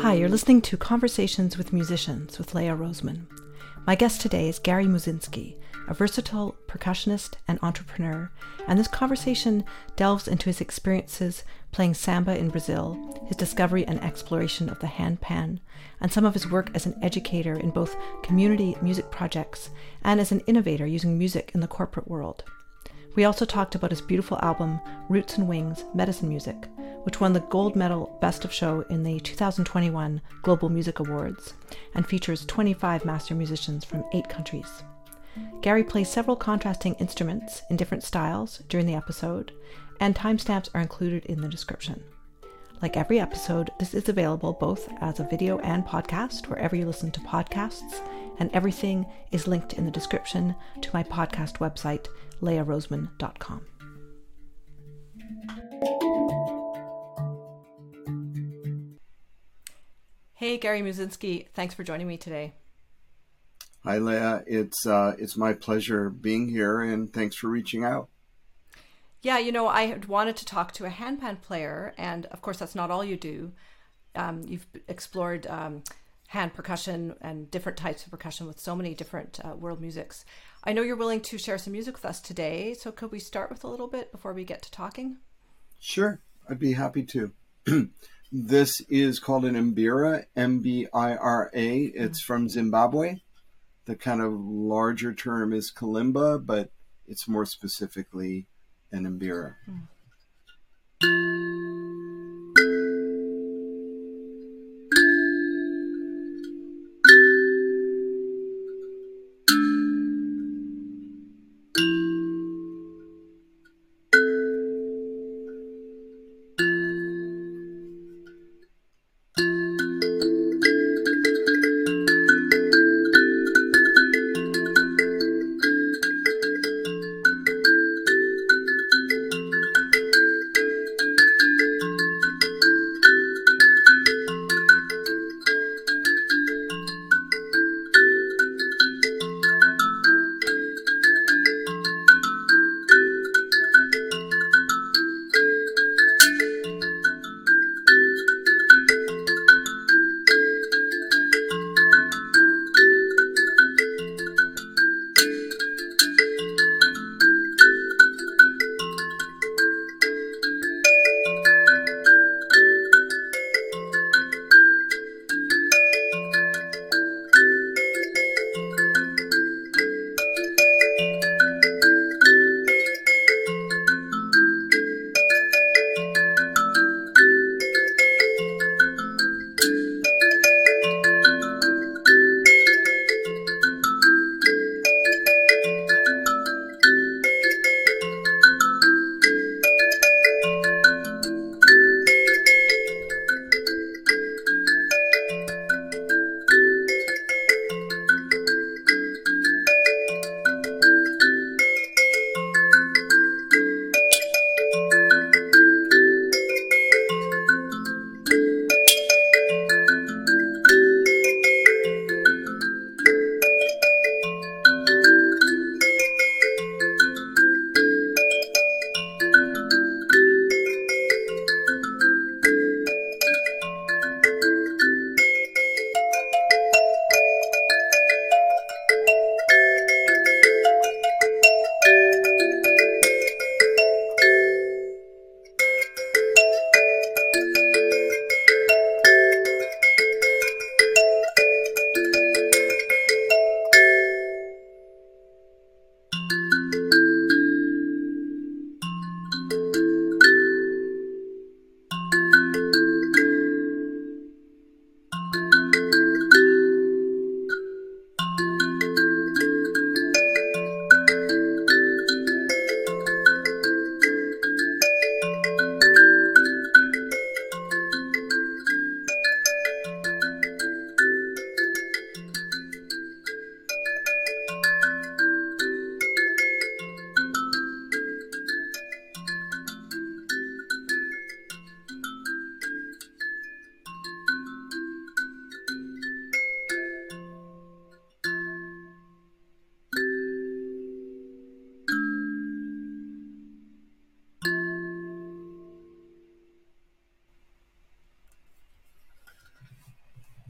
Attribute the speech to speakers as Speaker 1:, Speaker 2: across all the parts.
Speaker 1: Hi, you're listening to Conversations with Musicians with Leah Roseman. My guest today is Gary Muszynski, a versatile percussionist and entrepreneur, and this conversation delves into his experiences playing samba in Brazil, his discovery and exploration of the handpan, and some of his work as an educator in both community music projects and as an innovator using music in the corporate world. We also talked about his beautiful album, Roots and Wings, Medicine Music, which won the Gold Medal Best of Show in the 2021 Global Music Awards and features 25 master musicians from 8 countries. Gary plays several contrasting instruments in different styles during the episode, and timestamps are included in the description. Like every episode, this is available both as a video and podcast wherever you listen to podcasts, and everything is linked in the description to my podcast website, leahroseman.com. Hey, Gary Muszynski, thanks for joining me today.
Speaker 2: Hi, Leah. It's my pleasure being here, and thanks for reaching out.
Speaker 1: Yeah, I had wanted to talk to a handpan player, and of course that's not all you do. You've explored hand percussion and different types of percussion with so many different world musics. I know you're willing to share some music with us today, so could we start with a little bit before we get to talking?
Speaker 2: Sure, I'd be happy to. This is called an mbira, M-B-I-R-A. It's from Zimbabwe. The kind of larger term is kalimba, but it's more specifically an mbira.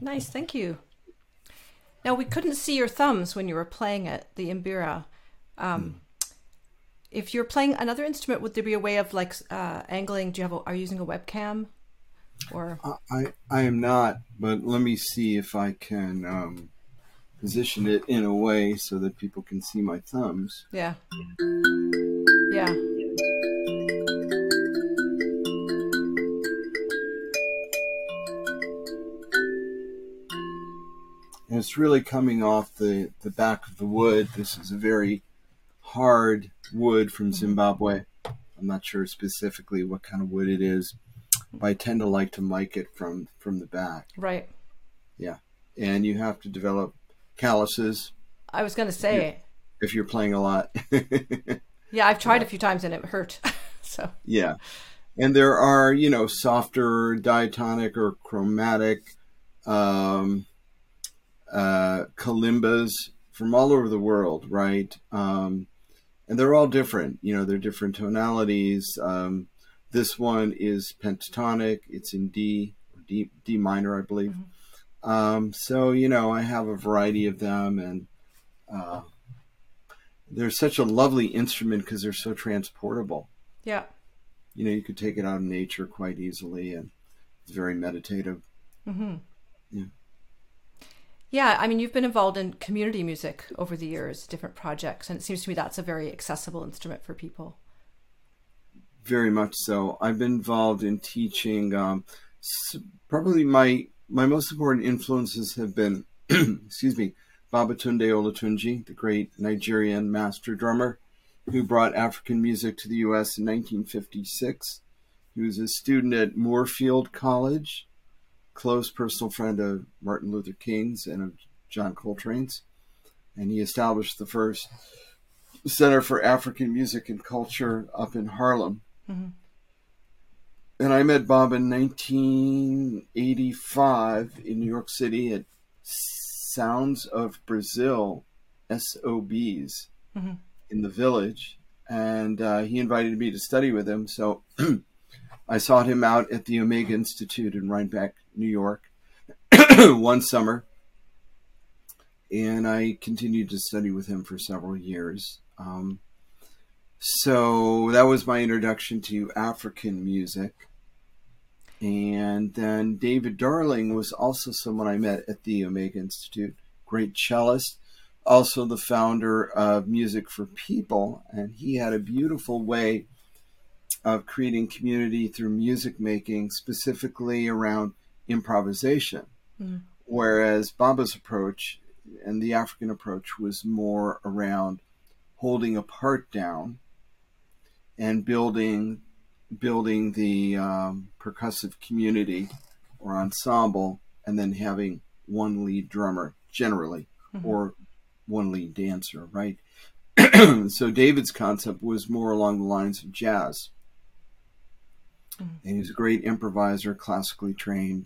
Speaker 1: Nice, thank you. Now, we couldn't see your thumbs when you were playing it, the mbira. Um, if you're playing another instrument, would there be a way of like angling? Are you using a webcam or?
Speaker 2: I am not, but let me see if I can position it in a way so that people can see my thumbs.
Speaker 1: Yeah. Yeah.
Speaker 2: And it's really coming off the back of the wood. This is a very hard wood from Zimbabwe. I'm not sure specifically what kind of wood it is, but I tend to like to mic it from the back.
Speaker 1: Right.
Speaker 2: Yeah. And you have to develop calluses.
Speaker 1: I was going to say.
Speaker 2: If you're playing a lot.
Speaker 1: Yeah, I've tried a few times and it hurt. So.
Speaker 2: Yeah. And there are, softer diatonic or chromatic kalimbas from all over the world, right? And they're all different. They're different tonalities. This one is pentatonic. It's in D minor, I believe. So, I have a variety of them, and they're such a lovely instrument because they're so transportable.
Speaker 1: Yeah.
Speaker 2: You could take it out in nature quite easily, and it's very meditative.
Speaker 1: Mm-hmm.
Speaker 2: Yeah.
Speaker 1: Yeah, I mean, you've been involved in community music over the years, different projects, and it seems to me that's a very accessible instrument for people.
Speaker 2: Very much so. I've been involved in teaching. Probably my most important influences have been, excuse me, Babatunde Olatunji, the great Nigerian master drummer who brought African music to the U.S. in 1956. He was a student at Moorfield College, close personal friend of Martin Luther King's and of John Coltrane's. And he established the first Center for African Music and Culture up in Harlem. Mm-hmm. And I met Bob in 1985 in New York City at Sounds of Brazil, SOBs, mm-hmm. in the Village. And he invited me to study with him. So I sought him out at the Omega Institute in Rhinebeck, New York, one summer. And I continued to study with him for several years. So that was my introduction to African music. And then David Darling was also someone I met at the Omega Institute, great cellist, also the founder of Music for People. And he had a beautiful way of creating community through music making, specifically around improvisation. Mm. Whereas Baba's approach and the African approach was more around holding a part down and building the percussive community or ensemble, and then having one lead drummer generally, mm-hmm. or one lead dancer, right? So David's concept was more along the lines of jazz. Mm-hmm. And he was a great improviser, classically trained.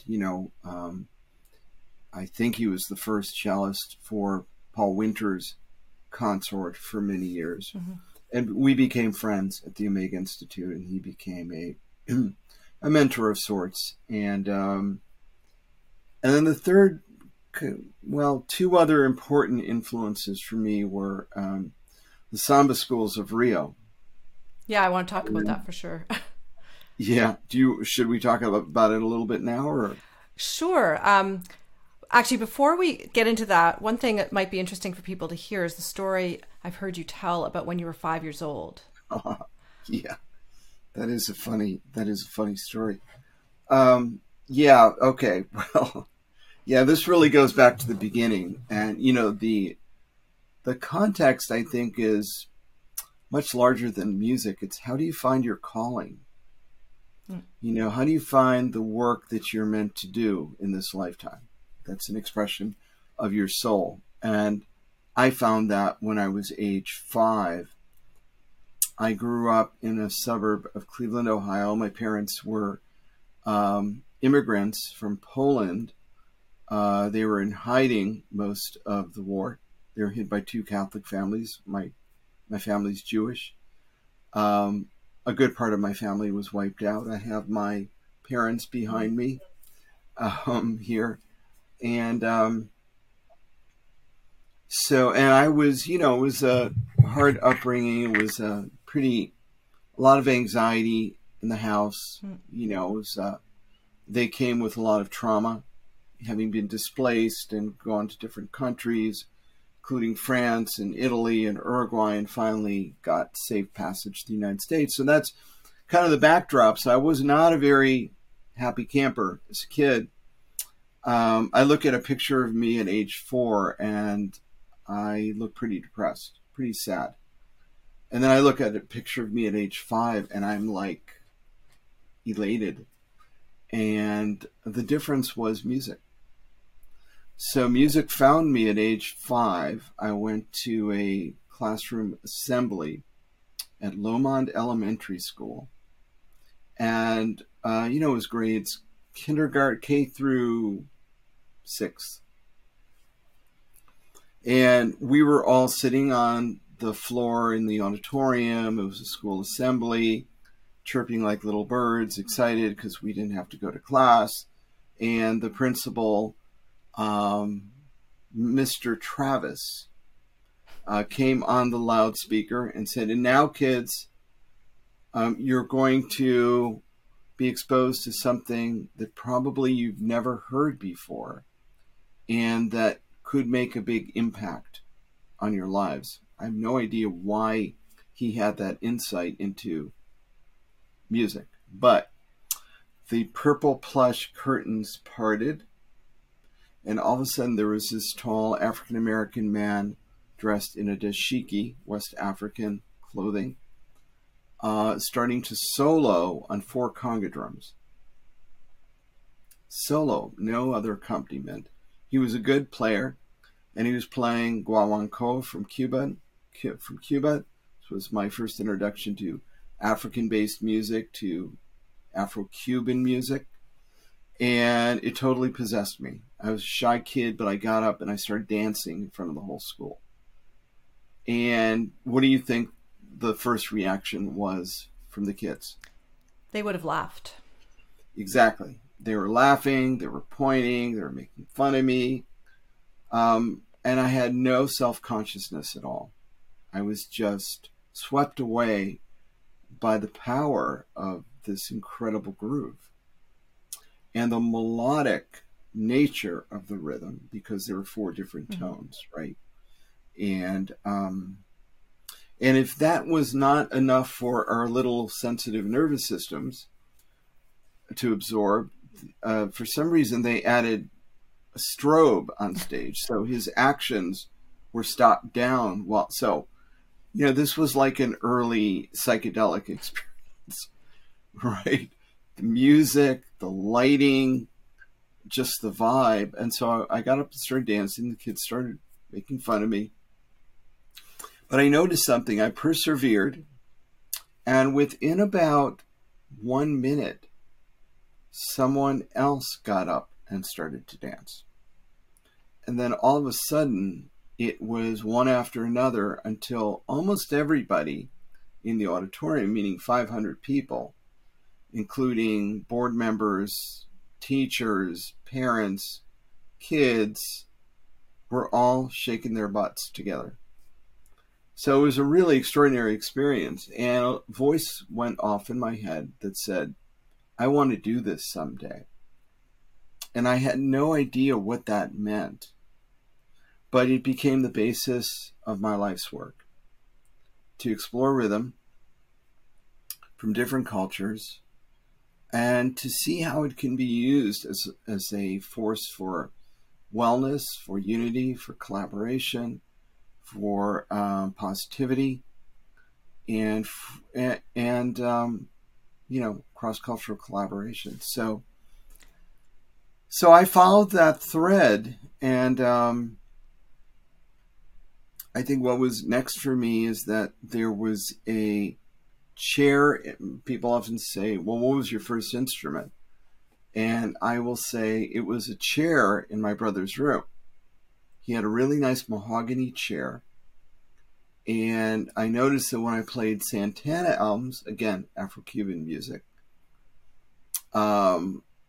Speaker 2: I think he was the first cellist for Paul Winter's consort for many years. Mm-hmm. And we became friends at the Omega Institute, and he became a mentor of sorts. And then the third, two other important influences for me were the samba schools of Rio.
Speaker 1: Yeah, I want to talk about that for sure.
Speaker 2: Yeah. Should we talk about it a little bit now, or?
Speaker 1: Sure. Actually, before we get into that, one thing that might be interesting for people to hear is the story I've heard you tell about when you were 5 years old.
Speaker 2: Yeah, that is a funny story. Yeah. Okay. Well, yeah, this really goes back to the beginning, and the context, I think, is much larger than music. It's how do you find your calling? How do you find the work that you're meant to do in this lifetime? That's an expression of your soul. And I found that when I was age 5. I grew up in a suburb of Cleveland, Ohio. My parents were immigrants from Poland. They were in hiding most of the war. They were hid by 2 Catholic families. My family's Jewish. A good part of my family was wiped out. I have my parents behind me here. And and I was, it was a hard upbringing. It was a lot of anxiety in the house. It was, they came with a lot of trauma, having been displaced and gone to different countries, including France and Italy and Uruguay, and finally got safe passage to the United States. So that's kind of the backdrop. So I was not a very happy camper as a kid. I look at a picture of me at age 4 and I look pretty depressed, pretty sad. And then I look at a picture of me at age 5 and I'm like elated. And the difference was music. So music found me at age 5. I went to a classroom assembly at Lomond Elementary School. And, it was grades kindergarten, K through 6th. And we were all sitting on the floor in the auditorium. It was a school assembly, chirping like little birds, excited because we didn't have to go to class. And the principal, Mr. Travis, came on the loudspeaker and said, "And now, kids, you're going to be exposed to something that probably you've never heard before and that could make a big impact on your lives." I have no idea why he had that insight into music, but the purple plush curtains parted, and all of a sudden there was this tall African-American man dressed in a dashiki, West African clothing, starting to solo on 4 conga drums. Solo, no other accompaniment. He was a good player, and he was playing guaguancó from Cuba. This was my first introduction to African-based music, to Afro-Cuban music, and it totally possessed me. I was a shy kid, but I got up and I started dancing in front of the whole school. And what do you think the first reaction was from the kids?
Speaker 1: They would have laughed.
Speaker 2: Exactly. They were laughing, they were pointing, they were making fun of me. And I had no self-consciousness at all. I was just swept away by the power of this incredible groove and the melodic nature of the rhythm, because there were 4 different tones, right? And if that was not enough for our little sensitive nervous systems to absorb, for some reason they added a strobe on stage, so his actions were stopped down. This was like an early psychedelic experience, right? The music, the lighting, just the vibe. And so I got up and started dancing. The kids started making fun of me. But I noticed something. I persevered. And within about 1 minute, someone else got up and started to dance. And then all of a sudden, it was one after another until almost everybody in the auditorium, meaning 500 people, including board members, teachers, parents, kids, were all shaking their butts together. So it was a really extraordinary experience. And a voice went off in my head that said, "I want to do this someday." And I had no idea what that meant. But it became the basis of my life's work, to explore rhythm from different cultures and to see how it can be used as a force for wellness, for unity, for collaboration, for positivity, and cross-cultural collaboration. So I followed that thread, and I think what was next for me is that there was a chair. People often say, "Well, what was your first instrument?" And I will say it was a chair in my brother's room. He had a really nice mahogany chair. And I noticed that when I played Santana albums, again, Afro-Cuban music,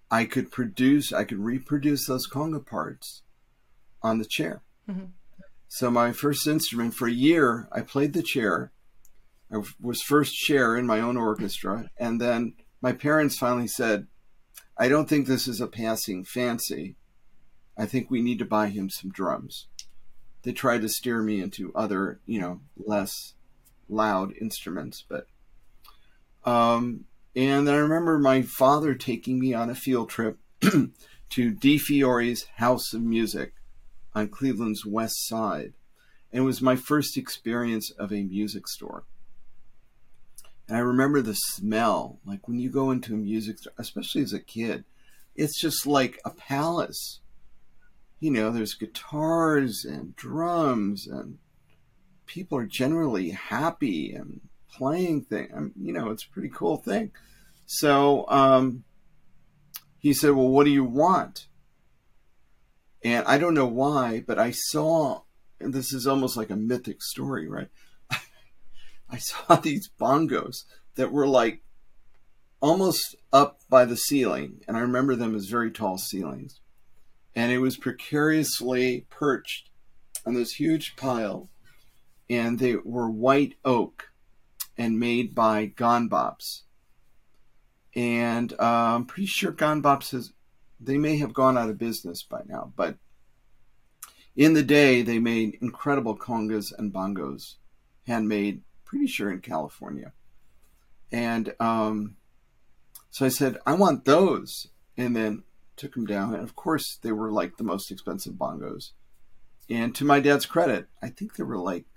Speaker 2: I could reproduce those conga parts on the chair.
Speaker 1: Mm-hmm.
Speaker 2: So my first instrument for a year, I played the chair. I was first chair in my own orchestra. And then my parents finally said, I don't think this is a passing fancy. I think we need to buy him some drums. They tried to steer me into other, less loud instruments. But, and then I remember my father taking me on a field trip to Di Fiore's House of Music on Cleveland's west side. And it was my first experience of a music store. And I remember the smell, like when you go into a music store, especially as a kid, it's just like a palace. There's guitars and drums, and people are generally happy and playing things. It's a pretty cool thing. So he said, well, what do you want? And I don't know why, but I saw, and this is almost like a mythic story, right? I saw these bongos that were like almost up by the ceiling. And I remember them as very tall ceilings. And it was precariously perched on this huge pile. And they were white oak and made by Gonbops. And I'm pretty sure Gonbops they may have gone out of business by now. But in the day, they made incredible congas and bongos, handmade, pretty sure in California. And so I said, I want those. And then took them down. And of course, they were like the most expensive bongos. And to my dad's credit, I think they were like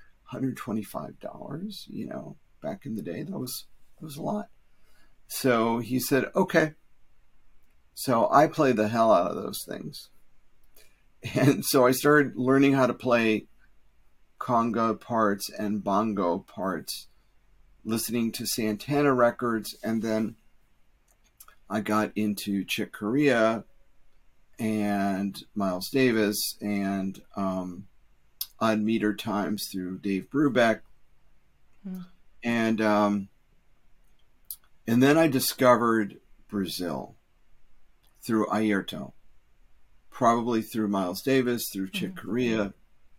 Speaker 2: $125, back in the day. That was a lot. So he said, okay. So I played the hell out of those things. And so I started learning how to play conga parts and bongo parts, listening to Santana records. And then I got into Chick Corea and Miles Davis and Odd Meter Times through Dave Brubeck. Mm. And then I discovered Brazil through Airto, probably through Miles Davis, through Chick Corea,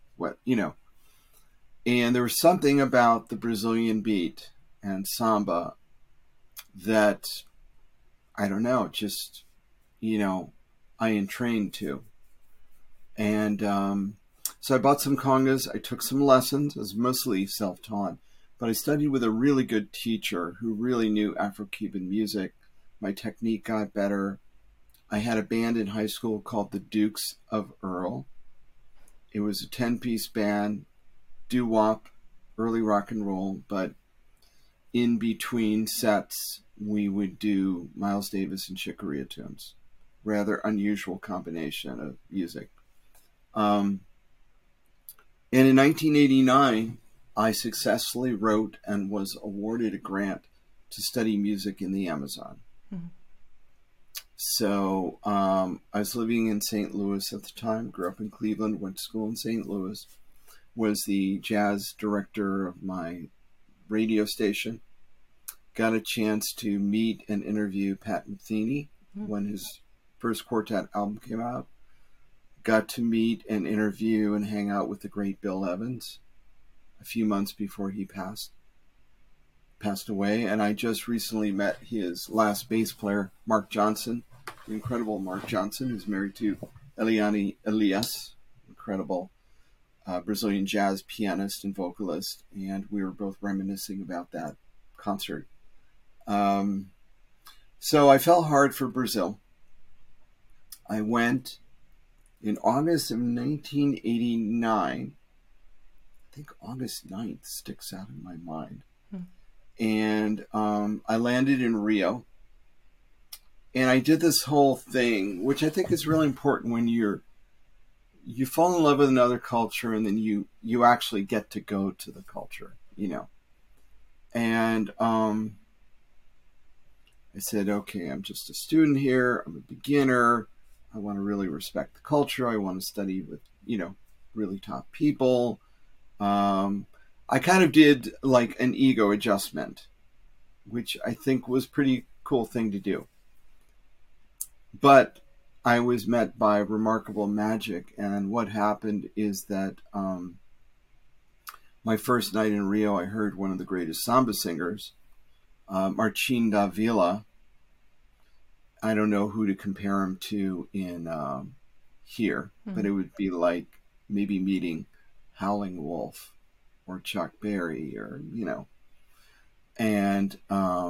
Speaker 2: And there was something about the Brazilian beat and samba that, I don't know, just, I entrained to. And so I bought some congas. I took some lessons. It was mostly self-taught. But I studied with a really good teacher who really knew Afro-Cuban music. My technique got better. I had a band in high school called the Dukes of Earl. It was a 10-piece band, doo-wop, early rock and roll, but in between sets, we would do Miles Davis and Chick Corea tunes. Rather unusual combination of music. And in 1989, I successfully wrote and was awarded a grant to study music in the Amazon. Mm-hmm. So I was living in St. Louis at the time, grew up in Cleveland, went to school in St. Louis, was the jazz director of my radio station, got a chance to meet and interview Pat Metheny when his first quartet album came out, got to meet and interview and hang out with the great Bill Evans a few months before he passed away. And I just recently met his last bass player, Mark Johnson, the incredible Mark Johnson, who's married to Eliane Elias, incredible Brazilian jazz pianist and vocalist. And we were both reminiscing about that concert. So I fell hard for Brazil. I went in August of 1989. I think August 9th sticks out in my mind. And I landed in Rio. And I did this whole thing, which I think is really important when you fall in love with another culture and then you actually get to go to the culture, And I said, okay, I'm just a student here. I'm a beginner. I want to really respect the culture. I want to study with, really top people. I kind of did like an ego adjustment, which I think was a pretty cool thing to do. But I was met by remarkable magic, and what happened is that my first night in Rio, I heard one of the greatest samba singers, Marcin da Vila. I don't know who to compare him to in here, but it would be like maybe meeting Howling Wolf or Chuck Berry, or and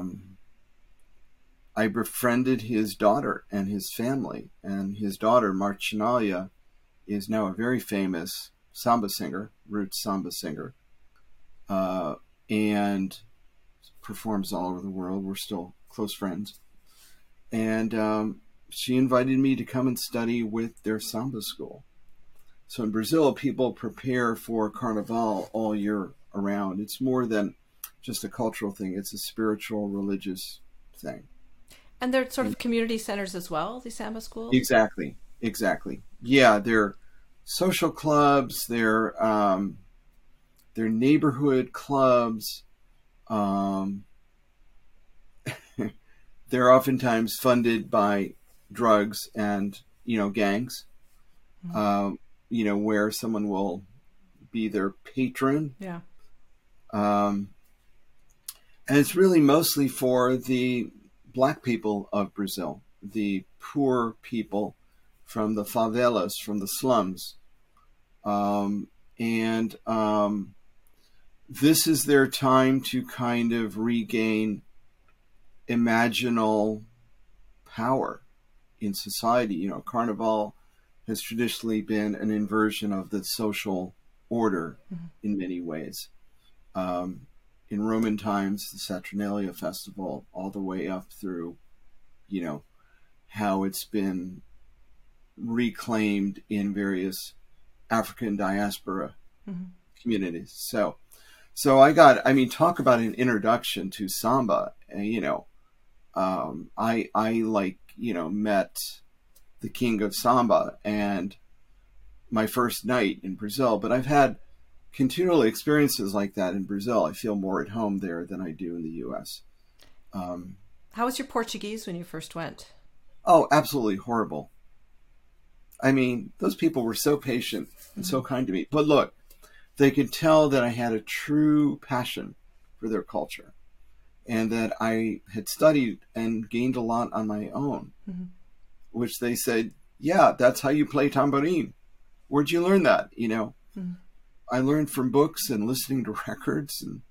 Speaker 2: I befriended his daughter and his family, and his daughter Marcinalia is now a very famous samba singer, roots samba singer, and performs all over the world. We're still close friends. And she invited me to come and study with their samba school. So in Brazil, people prepare for Carnival all year around. It's more than just a cultural thing. It's a spiritual, religious thing.
Speaker 1: And they're sort of community centers as well, these samba schools?
Speaker 2: Exactly. Yeah, they're social clubs. They're neighborhood clubs. They're oftentimes funded by drugs and gangs. Where someone will be their patron.
Speaker 1: Yeah.
Speaker 2: And it's really mostly for the Black people of Brazil, the poor people from the favelas, from the slums. And this is their time to kind of regain imaginal power in society. Carnival has traditionally been an inversion of the social order in many ways. In Roman times, the Saturnalia festival, all the way up through, how it's been reclaimed in various African diaspora communities. So talk about an introduction to samba. I met the king of samba and my first night in Brazil, but I've had continual experiences like that in Brazil. I feel more at home there than I do in the U.S.
Speaker 1: How was your Portuguese when you first went?
Speaker 2: Oh, absolutely horrible. I mean, those people were so patient and so kind to me. But look, they could tell that I had a true passion for their culture and that I had studied and gained a lot on my own, which they said, yeah, that's how you play tambourine. Where'd you learn that? I learned from books and listening to records and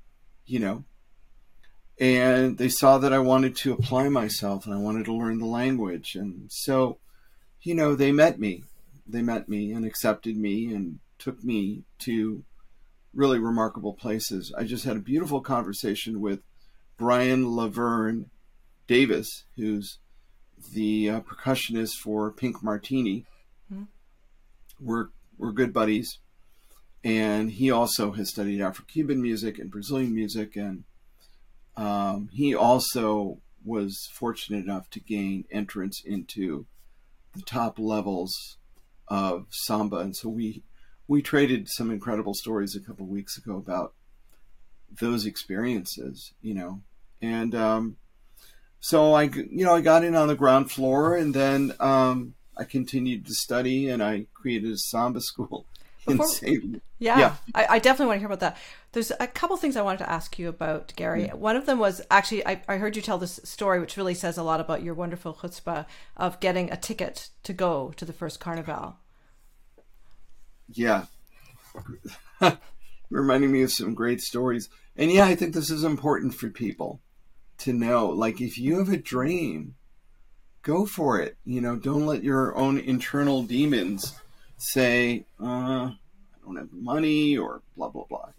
Speaker 2: they saw that I wanted to apply myself and I wanted to learn the language. And so, they met me and accepted me and took me to really remarkable places. I just had a beautiful conversation with Brian Laverne Davis, who's the percussionist for Pink Martini. We're good buddies. And he also has studied Afro-Cuban music and Brazilian music. And he also was fortunate enough to gain entrance into the top levels of samba. And so we traded some incredible stories a couple of weeks ago about those experiences, And so I got in on the ground floor, and then I continued to study, and I created a samba school.
Speaker 1: Yeah. I definitely want to hear about that. There's a couple things I wanted to ask you about, Gary. One of them was actually, I heard you tell this story, which really says a lot about your wonderful chutzpah of getting a ticket to go to the first Carnival.
Speaker 2: Yeah. Reminding me of some great stories. And yeah, I think this is important for people to know. Like, if you have a dream, go for it. Don't let your own internal demons say, I don't have money or blah, blah, blah,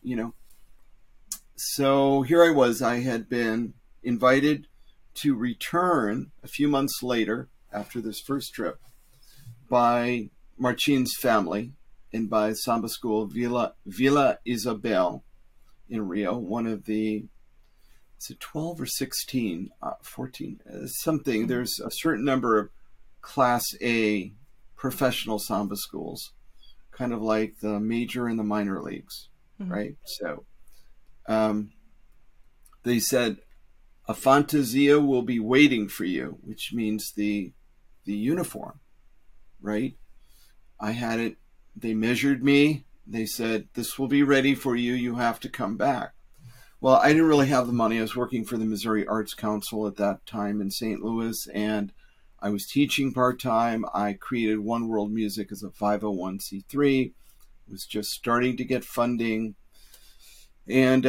Speaker 2: So here I was. I had been invited to return a few months later after this first trip by Marcin's family and by samba school Vila Isabel in Rio, one of the, is it 12 or 16, 14, something. There's a certain number of Class A professional samba schools, kind of like the major and the minor leagues, right? So they said, a fantasia will be waiting for you, which means the the uniform, right? I had it, they measured me. They said, this will be ready for you. You have to come back. Well, I didn't really have the money. I was working for the Missouri Arts Council at that time in St. Louis, and I was teaching part-time. I created One World Music as a 501c3. It was just starting to get funding. And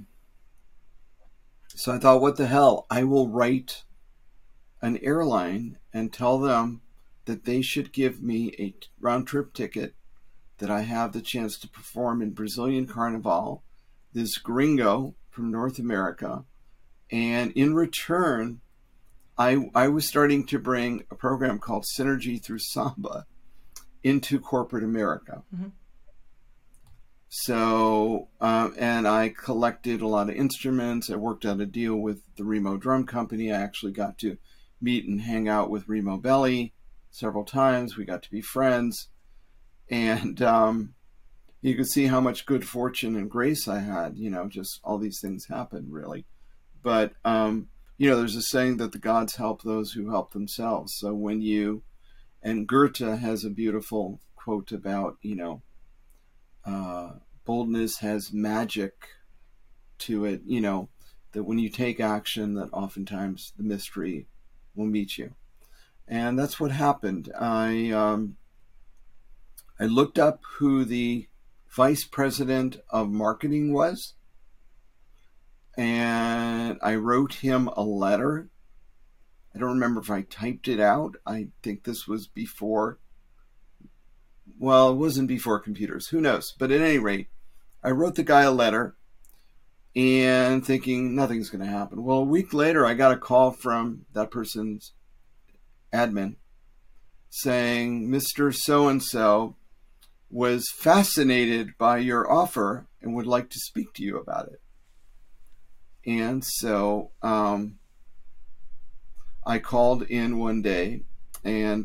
Speaker 2: so I thought, what the hell? I will write an airline and tell them that they should give me a round-trip ticket, that I have the chance to perform in Brazilian Carnival, this gringo from North America. And in return, I was starting to bring a program called Synergy Through Samba into corporate America. Mm-hmm. So, and I collected a lot of instruments. I worked out a deal with the Remo Drum Company. I actually got to meet and hang out with Remo Belli several times. We got to be friends. And you could see how much good fortune and grace I had, just all these things happened, really. But, there's a saying that the gods help those who help themselves. So and Goethe has a beautiful quote about, boldness has magic to it, that when you take action, that oftentimes the mystery will meet you. And that's what happened. I looked up who the vice president of marketing was, and I wrote him a letter. I don't remember if I typed it out. I think this was before. Well, it wasn't before computers. Who knows? But at any rate, I wrote the guy a letter and thinking nothing's going to happen. Well, a week later, I got a call from that person's admin saying, Mr. So-and-so was fascinated by your offer and would like to speak to you about it. And so I called in one day, and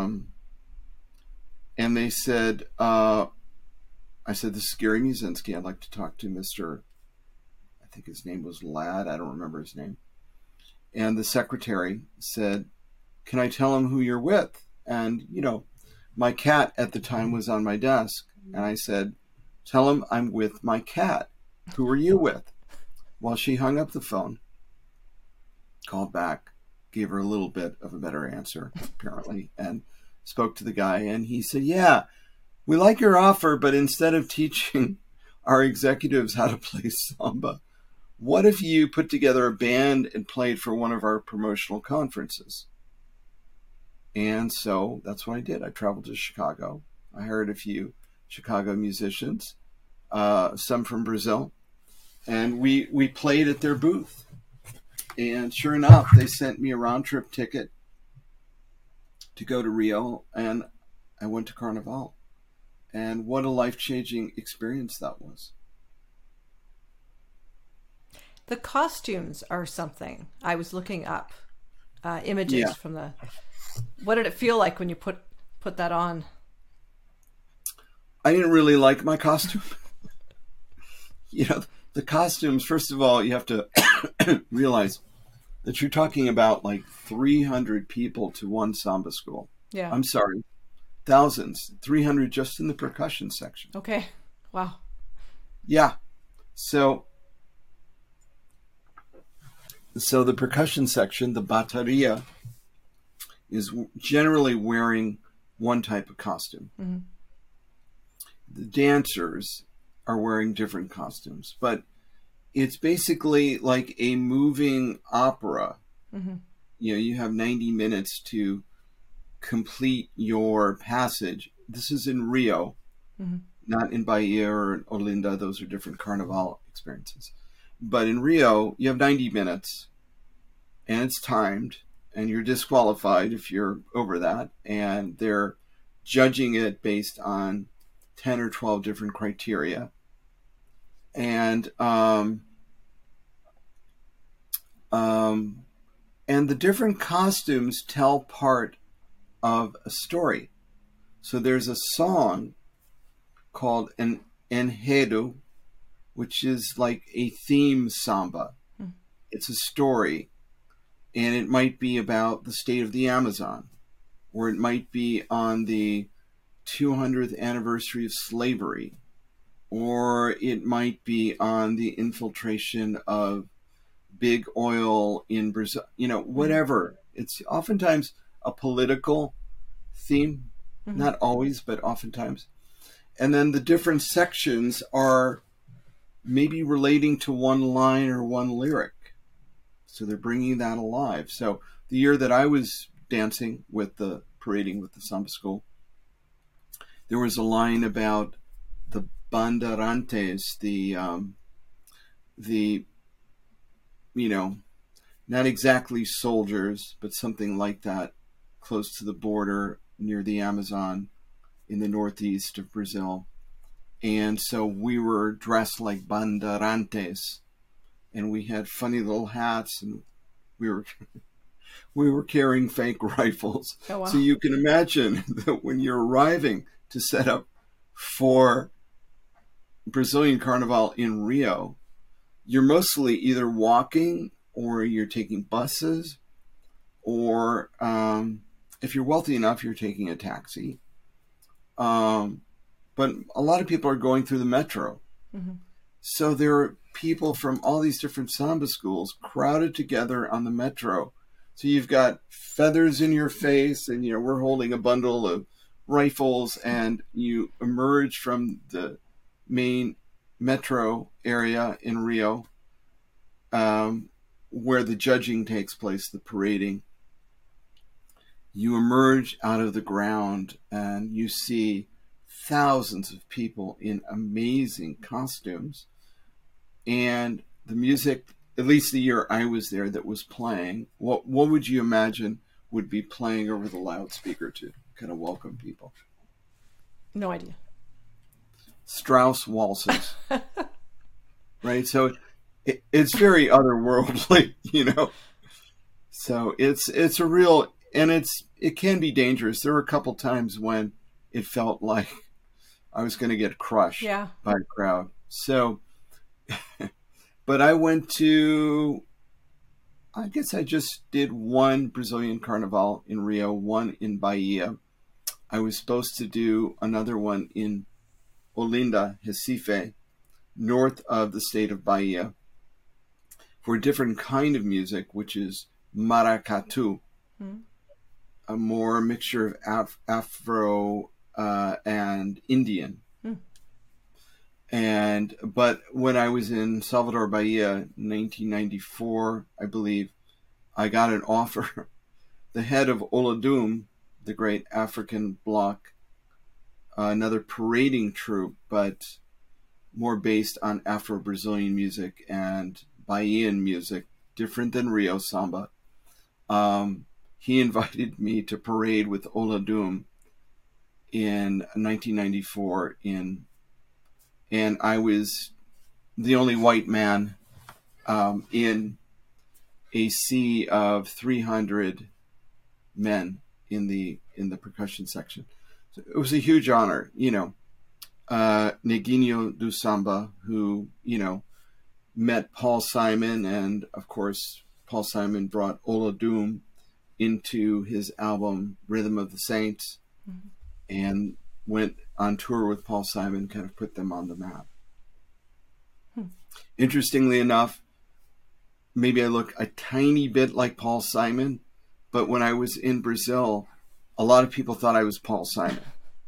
Speaker 2: they said, I said, this is Gary Musinski. I'd like to talk to Mr. I think his name was Ladd. I don't remember his name. And the secretary said, can I tell him who you're with? And, my cat at the time was on my desk. And I said, tell him I'm with my cat. Who are you with? Well, she hung up the phone, called back, gave her a little bit of a better answer, apparently, and spoke to the guy. And he said, yeah, we like your offer, but instead of teaching our executives how to play samba, what if you put together a band and played for one of our promotional conferences? And so that's what I did. I traveled to Chicago. I hired a few Chicago musicians, some from Brazil, and we played at their booth. And sure enough, they sent me a round-trip ticket to go to Rio, and I went to Carnival. And what a life-changing experience that was.
Speaker 1: The costumes are something. I was looking up images from the... What did it feel like when you put that on?
Speaker 2: I didn't really like my costume. The costumes, first of all, you have to realize that you're talking about like 300 people to one samba school.
Speaker 1: Yeah.
Speaker 2: I'm sorry. Thousands. 300 just in the percussion section.
Speaker 1: Okay. Wow.
Speaker 2: Yeah. So the percussion section, the bateria, is generally wearing one type of costume. Mm-hmm. The dancers are wearing different costumes, but it's basically like a moving opera. Mm-hmm. You have 90 minutes to complete your passage. This is in Rio, mm-hmm. not in Bahia or Olinda. Those are different Carnival experiences. But in Rio, you have 90 minutes, and it's timed, and you're disqualified if you're over that. And they're judging it based on 10 or 12 different criteria. And the different costumes tell part of a story. So there's a song called an enredo, which is like a theme samba. Mm. It's a story, and it might be about the state of the Amazon, or it might be on the 200th anniversary of slavery, or it might be on the infiltration of big oil in Brazil, whatever. It's oftentimes a political theme, not always, but oftentimes. And then the different sections are maybe relating to one line or one lyric. So they're bringing that alive. So the year that I was dancing parading with the samba school, there was a line about the bandeirantes, the not exactly soldiers, but something like that, close to the border near the Amazon in the northeast of Brazil. And so we were dressed like bandeirantes, and we had funny little hats, and we were carrying fake rifles.
Speaker 1: Oh, wow.
Speaker 2: So you can imagine that when you're arriving to set up for Brazilian Carnival in Rio, you're mostly either walking or you're taking buses, or if you're wealthy enough, you're taking a taxi. But a lot of people are going through the metro. Mm-hmm. So there are people from all these different samba schools crowded together on the metro. So you've got feathers in your face, and we're holding a bundle of rifles, and you emerge from the main metro area in Rio, where the judging takes place, the parading. You emerge out of the ground and you see thousands of people in amazing costumes. And the music, at least the year I was there, that was playing, what would you imagine would be playing over the loudspeaker to kind of welcome people?
Speaker 1: No idea.
Speaker 2: Strauss waltzes. Right? So it's very otherworldly, So it's a real, and it can be dangerous. There were a couple times when it felt like I was going to get crushed by a crowd. So, but I guess I just did one Brazilian Carnival in Rio, one in Bahia. I was supposed to do another one in Olinda, Recife, north of the state of Bahia, for a different kind of music, which is maracatu, a more mixture of Afro and Indian. But when I was in Salvador, Bahia, 1994, I believe, I got an offer. The head of Olodum, the great African bloc, another parading troupe, but more based on Afro-Brazilian music and Bahian music, different than Rio Samba. He invited me to parade with Olodum in 1994 and I was the only white man in a sea of 300 men in the percussion section. So it was a huge honor, Neguinho do Samba, who, met Paul Simon, and of course Paul Simon brought Olodum into his album Rhythm of the Saints, and went on tour with Paul Simon, kind of put them on the map. Interestingly enough, maybe I look a tiny bit like Paul Simon, but when I was in Brazil, a lot of people thought I was Paul Simon.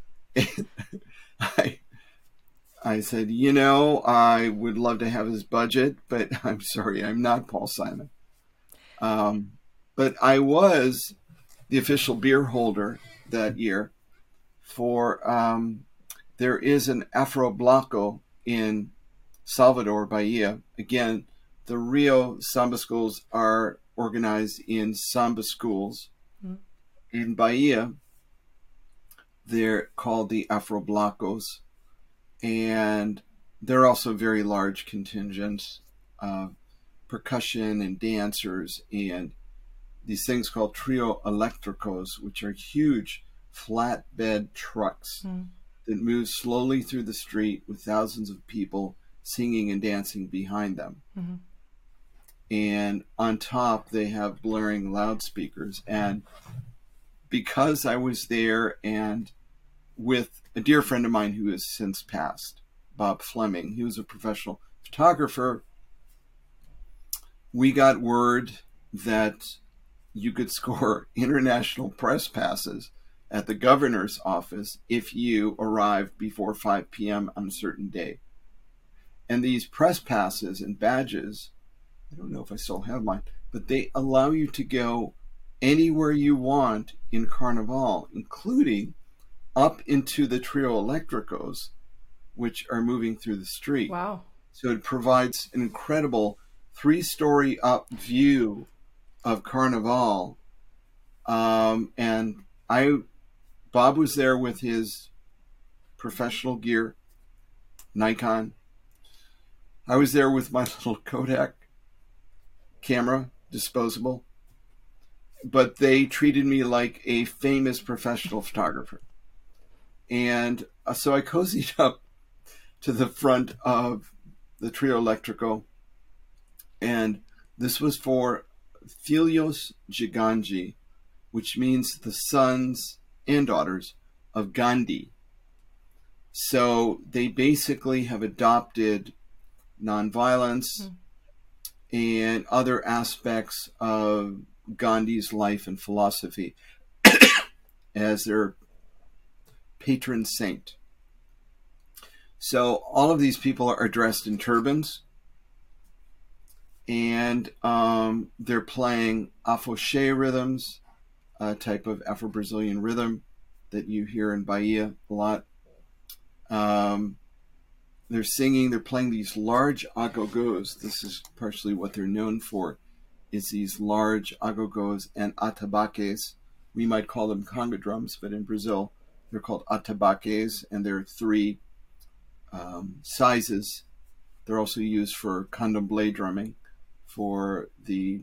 Speaker 2: I said, I would love to have his budget, but I'm sorry, I'm not Paul Simon. But I was the official beer holder that year for, there is an Afro Bloco in Salvador, Bahia. Again, the Rio Samba schools are organized in Samba schools. In Bahia, they're called the Afro Blocos. And they're also very large contingents of percussion and dancers and these things called trio electricos, which are huge flatbed trucks that move slowly through the street with thousands of people singing and dancing behind them. And on top, they have blaring loudspeakers. And because I was there and with a dear friend of mine who has since passed, Bob Fleming. He was a professional photographer. We got word that you could score international press passes at the governor's office if you arrived before 5 p.m. on a certain day. And these press passes and badges, I don't know if I still have mine, but they allow you to go anywhere you want in Carnival, including up into the Trio Electricos, which are moving through the street.
Speaker 1: Wow.
Speaker 2: So it provides an incredible 3-story up view of Carnival. And Bob was there with his professional gear, Nikon. I was there with my little Kodak camera, disposable. But they treated me like a famous professional photographer. And so I cozied up to the front of the Trio Electrico. And this was for Filios Giganji, which means the sons and daughters of Gandhi. So they basically have adopted nonviolence and other aspects of Gandhi's life and philosophy as their patron saint. So all of these people are dressed in turbans, and they're playing afoxé rhythms, a type of Afro-Brazilian rhythm that you hear in Bahia a lot. They're singing, they're playing these large agogos. This is partially what they're known for, is these large agogos and atabaques. We might call them conga drums, but in Brazil, they're called atabaques, and there are 3 sizes. They're also used for candomblé drumming, for the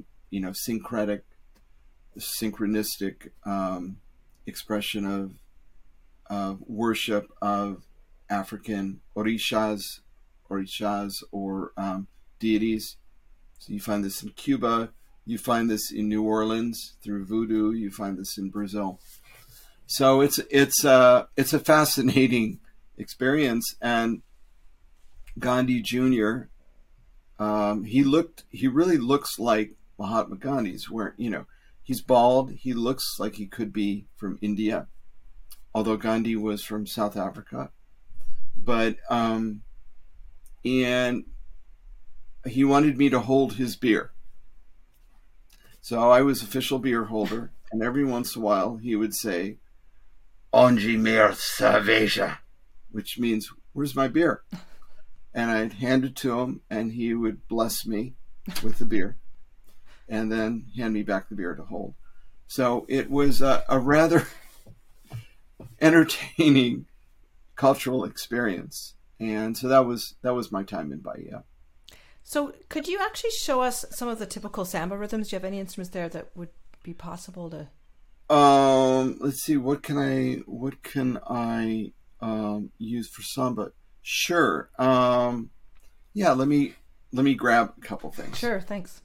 Speaker 2: synchronistic expression of worship of African orishas or deities. So you find this in Cuba, you find this in New Orleans through voodoo, you find this in Brazil. So it's a fascinating experience. And Gandhi Jr., he really looks like Mahatma Gandhi's, where he's bald. He looks like he could be from India, although Gandhi was from South Africa. But and he wanted me to hold his beer, so I was official beer holder. And every once in a while, he would say, "Onde minha cerveja," which means, "Where's my beer?" And I'd hand it to him, and he would bless me with the beer, and then hand me back the beer to hold. So it was a rather entertaining cultural experience, and so that was my time in Bahia.
Speaker 1: So could you actually show us some of the typical samba rhythms? Do you have any instruments there that would be possible to?
Speaker 2: Let's see. What can I use for samba? Sure. Yeah. Let me grab a couple things.
Speaker 1: Sure. Thanks.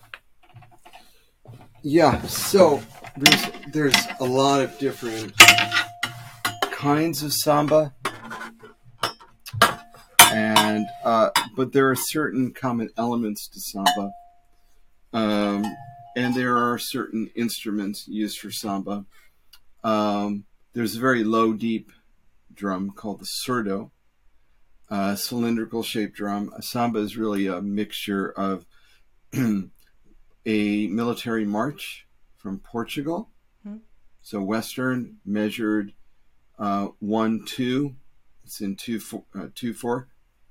Speaker 2: Yeah. So there's a lot of different kinds of samba, and but there are certain common elements to samba, and there are certain instruments used for samba. There's a very low, deep drum called the surdo, cylindrical shaped drum. A samba is really a mixture of a military march from Portugal, so Western, measured 1-2. It's in 2-4.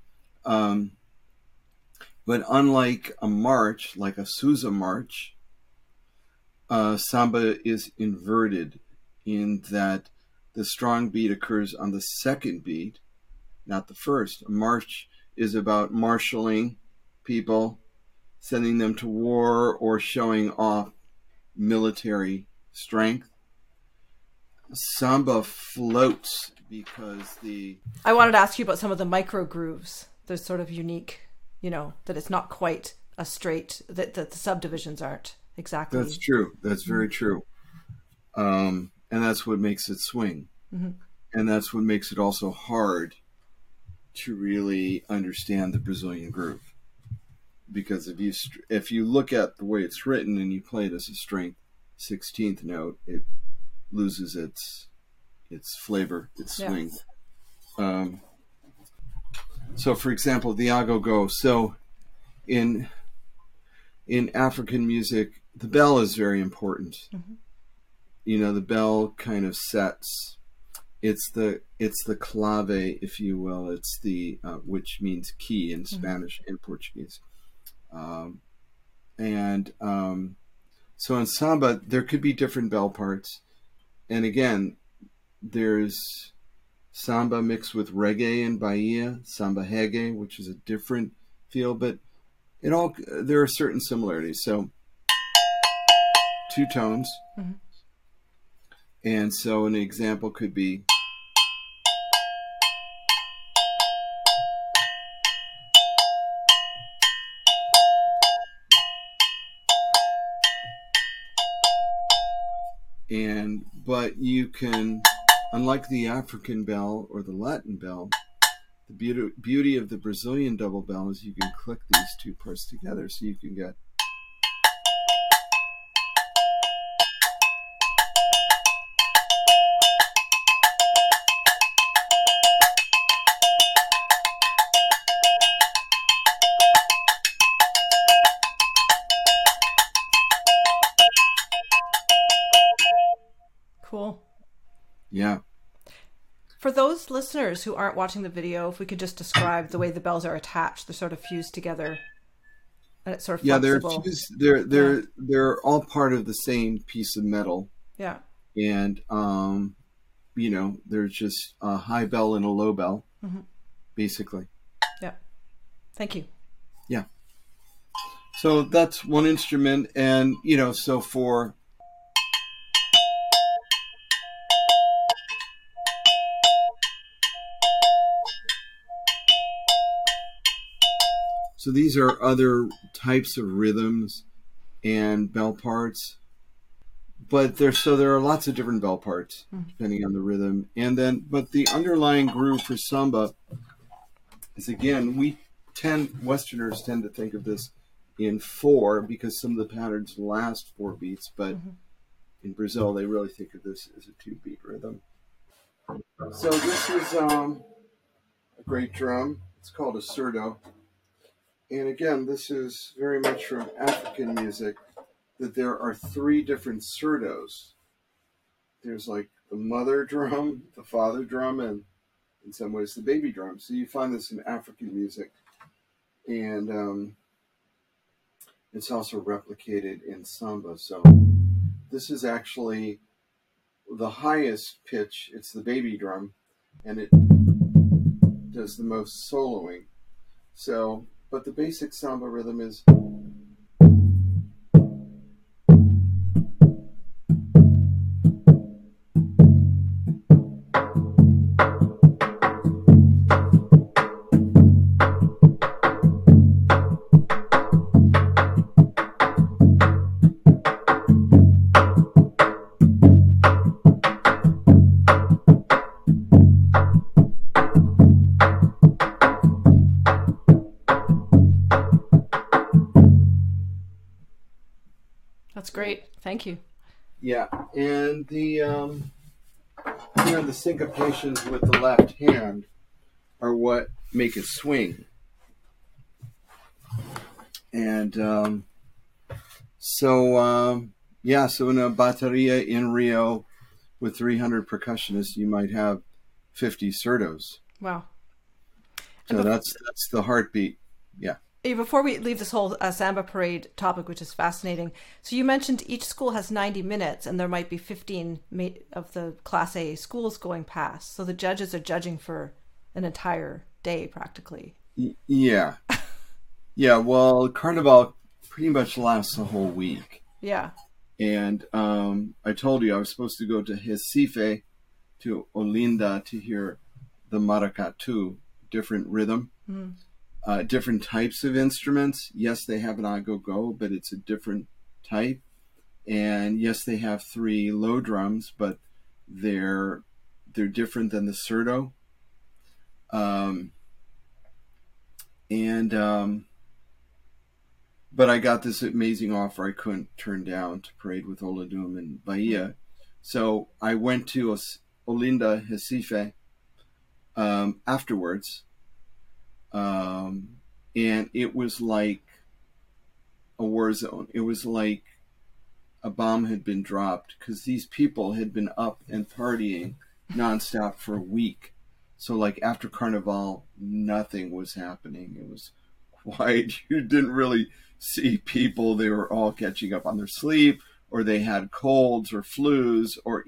Speaker 2: But unlike a march, like a Sousa march, samba is inverted in that the strong beat occurs on the second beat, not the first. A march is about marshaling people, sending them to war, or showing off military strength. Samba floats because
Speaker 1: I wanted to ask you about some of the micro grooves. They're sort of unique, that it's not quite a straight, that the subdivisions aren't exactly.
Speaker 2: That's true. That's very true. and that's what makes it swing.
Speaker 1: Mm-hmm.
Speaker 2: And that's what makes it also hard to really understand the Brazilian groove. Because if you look at the way it's written and you play it as a strength 16th note, it loses its flavor, its swing. So, for example, the Agogô. So, in African music, the bell is very important.
Speaker 1: Mm-hmm.
Speaker 2: You know, the bell kind of sets. It's the clave, if you will. It's the which means key in Spanish and Portuguese. So in samba, there could be different bell parts. And again, there's samba mixed with reggae in Bahia, samba reggae, which is a different feel, but there are certain similarities. So 2 tones.
Speaker 1: Mm-hmm.
Speaker 2: And so an example could be but you can, unlike the African bell or the Latin bell, the beauty of the Brazilian double bell is you can click these 2 parts together, so you can get
Speaker 1: Cool.
Speaker 2: Yeah.
Speaker 1: For those listeners who aren't watching the video, if we could just describe the way the bells are attached, they're sort of fused together, and it's sort of flexible.
Speaker 2: They're all part of the same piece of metal.
Speaker 1: Yeah.
Speaker 2: And there's just a high bell and a low bell, basically.
Speaker 1: Yeah. Thank you.
Speaker 2: Yeah. So that's one instrument, and so for So these are other types of rhythms and bell parts, but there are lots of different bell parts depending on the rhythm. But the underlying groove for samba is, again, Westerners tend to think of this in 4 because some of the patterns last 4 beats, but in Brazil they really think of this as a 2-beat rhythm. So this is a great drum. It's called a surdo. And again, this is very much from African music, that there are 3 different surdos. There's like the mother drum, the father drum, and in some ways the baby drum. So you find this in African music. And it's also replicated in samba. So this is actually the highest pitch. It's the baby drum, and it does the most soloing. But the basic samba rhythm is
Speaker 1: That's great. Thank you.
Speaker 2: Yeah, and the the syncopations with the left hand are what make it swing. And so in a bateria in Rio with 300 percussionists, you might have 50 surdos.
Speaker 1: Wow.
Speaker 2: So that's the heartbeat. Yeah.
Speaker 1: Before we leave this whole Samba Parade topic, which is fascinating, so you mentioned each school has 90 minutes and there might be 15 of the Class A schools going past. So the judges are judging for an entire day practically.
Speaker 2: Yeah. Yeah, well, Carnival pretty much lasts a whole week.
Speaker 1: Yeah.
Speaker 2: And I told you I was supposed to go to Recife, to Olinda, to hear the maracatu, different rhythm. Mm. Different types of instruments. Yes, they have an agogô, but it's a different type. And yes, they have 3 low drums, but They're different than the Surdo. But I got this amazing offer I couldn't turn down to parade with Olodum in Bahia. So I went to Olinda, Recife, afterwards. And it was like a war zone. It was like a bomb had been dropped, because these people had been up and partying nonstop for a week. So like after Carnival, nothing was happening. It was quiet. You didn't really see people. They were all catching up on their sleep, or they had colds or flus, or,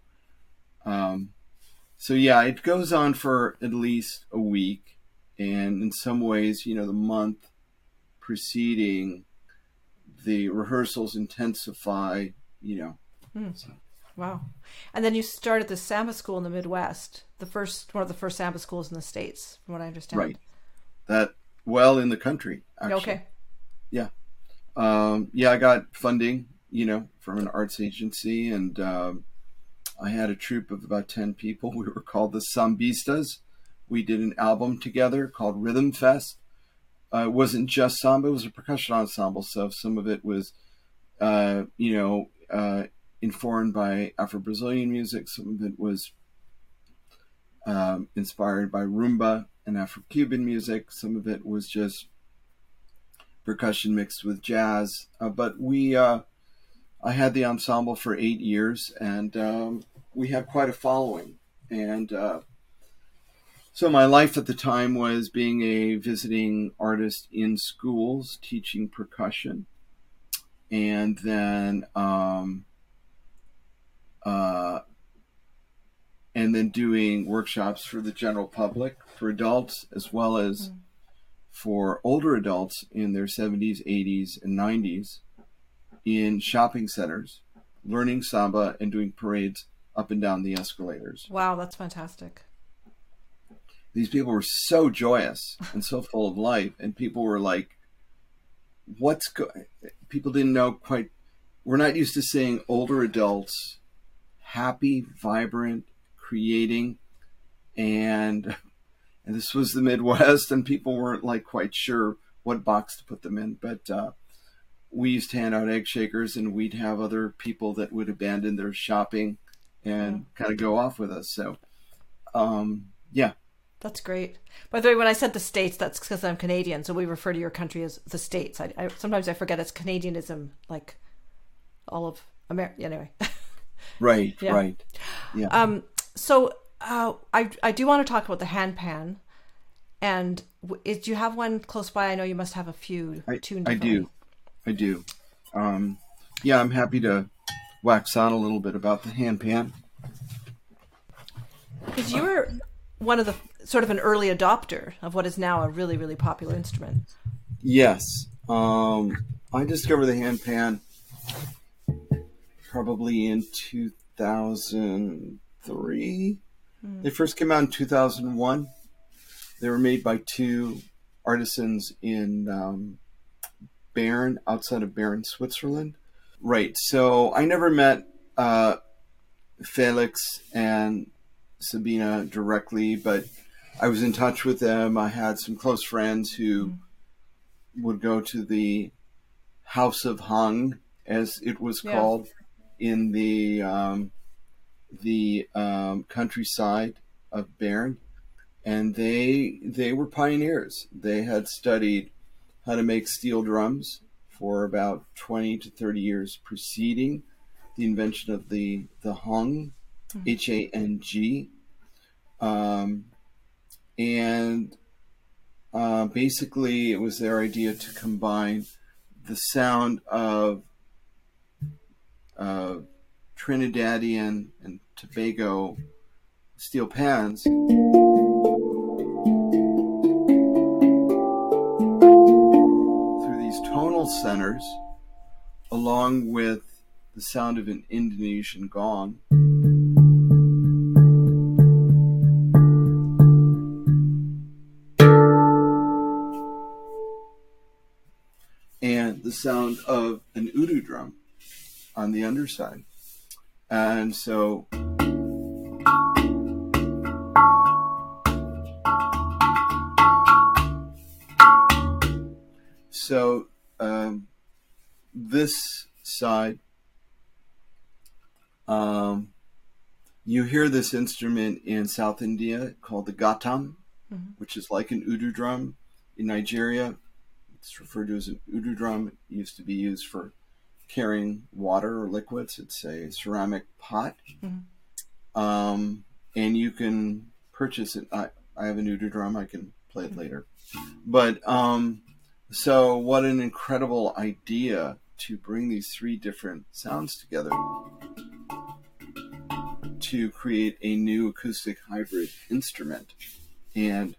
Speaker 2: so yeah, it goes on for at least a week. And in some ways, the month preceding, the rehearsals intensify, So.
Speaker 1: Wow. And then you started the samba school in the Midwest, one of the first samba schools in the States, from what I understand.
Speaker 2: Right. In the country, actually.
Speaker 1: Okay.
Speaker 2: Yeah. I got funding, from an arts agency, and I had a troupe of about 10 people. We were called the Sambistas. We did an album together called Rhythm Fest. It wasn't just samba, it was a percussion ensemble, so some of it was, informed by Afro-Brazilian music. Some of it was inspired by rumba and Afro-Cuban music. Some of it was just percussion mixed with jazz. But I had the ensemble for 8 years, and we had quite a following. And so my life at the time was being a visiting artist in schools, teaching percussion, and then doing workshops for the general public, for adults, as well as for older adults in their 70s, 80s, and 90s in shopping centers, learning samba and doing parades up and down the escalators.
Speaker 1: Wow, that's fantastic.
Speaker 2: These people were so joyous and so full of life, and people were like, people didn't know quite. We're not used to seeing older adults happy, vibrant, creating, and this was the Midwest, and people weren't like quite sure what box to put them in. But we used to hand out egg shakers, and we'd have other people that would abandon their shopping and kind of go off with us. So, yeah.
Speaker 1: That's great. By the way, when I said the States, that's because I'm Canadian, so we refer to your country as the States. I sometimes I forget it's Canadianism, like all of America. Anyway.
Speaker 2: Right,
Speaker 1: yeah.
Speaker 2: Right. Yeah.
Speaker 1: So I do want to talk about the handpan. And do you have one close by? I know you must have a few tuned.
Speaker 2: I do. Yeah, I'm happy to wax on a little bit about the handpan.
Speaker 1: Because you were one of the sort of an early adopter of what is now a really, really popular instrument.
Speaker 2: Yes. I discovered the handpan probably in 2003. They first came out in 2001. They were made by two artisans in Bern, outside of Bern, Switzerland. Right. So I never met Felix and Sabina directly, but I was in touch with them. I had some close friends who would go to the House of Hung, as it was called, in the countryside of Bern, and they were pioneers. They had studied how to make steel drums for about 20 to 30 years preceding the invention of the hung, H-A-N-G. Basically, it was their idea to combine the sound of Trinidadian and Tobago steel pans through these tonal centers, along with the sound of an Indonesian gong. And the sound of an udu drum on the underside. And so So this side, you hear this instrument in South India called the ghatam, which is like an udu drum. In Nigeria, it's referred to as an udu drum. It used to be used for carrying water or liquids. It's a ceramic pot. And you can purchase it. I have an udu drum. I can play it later. But so what an incredible idea to bring these three different sounds together to create a new acoustic hybrid instrument. And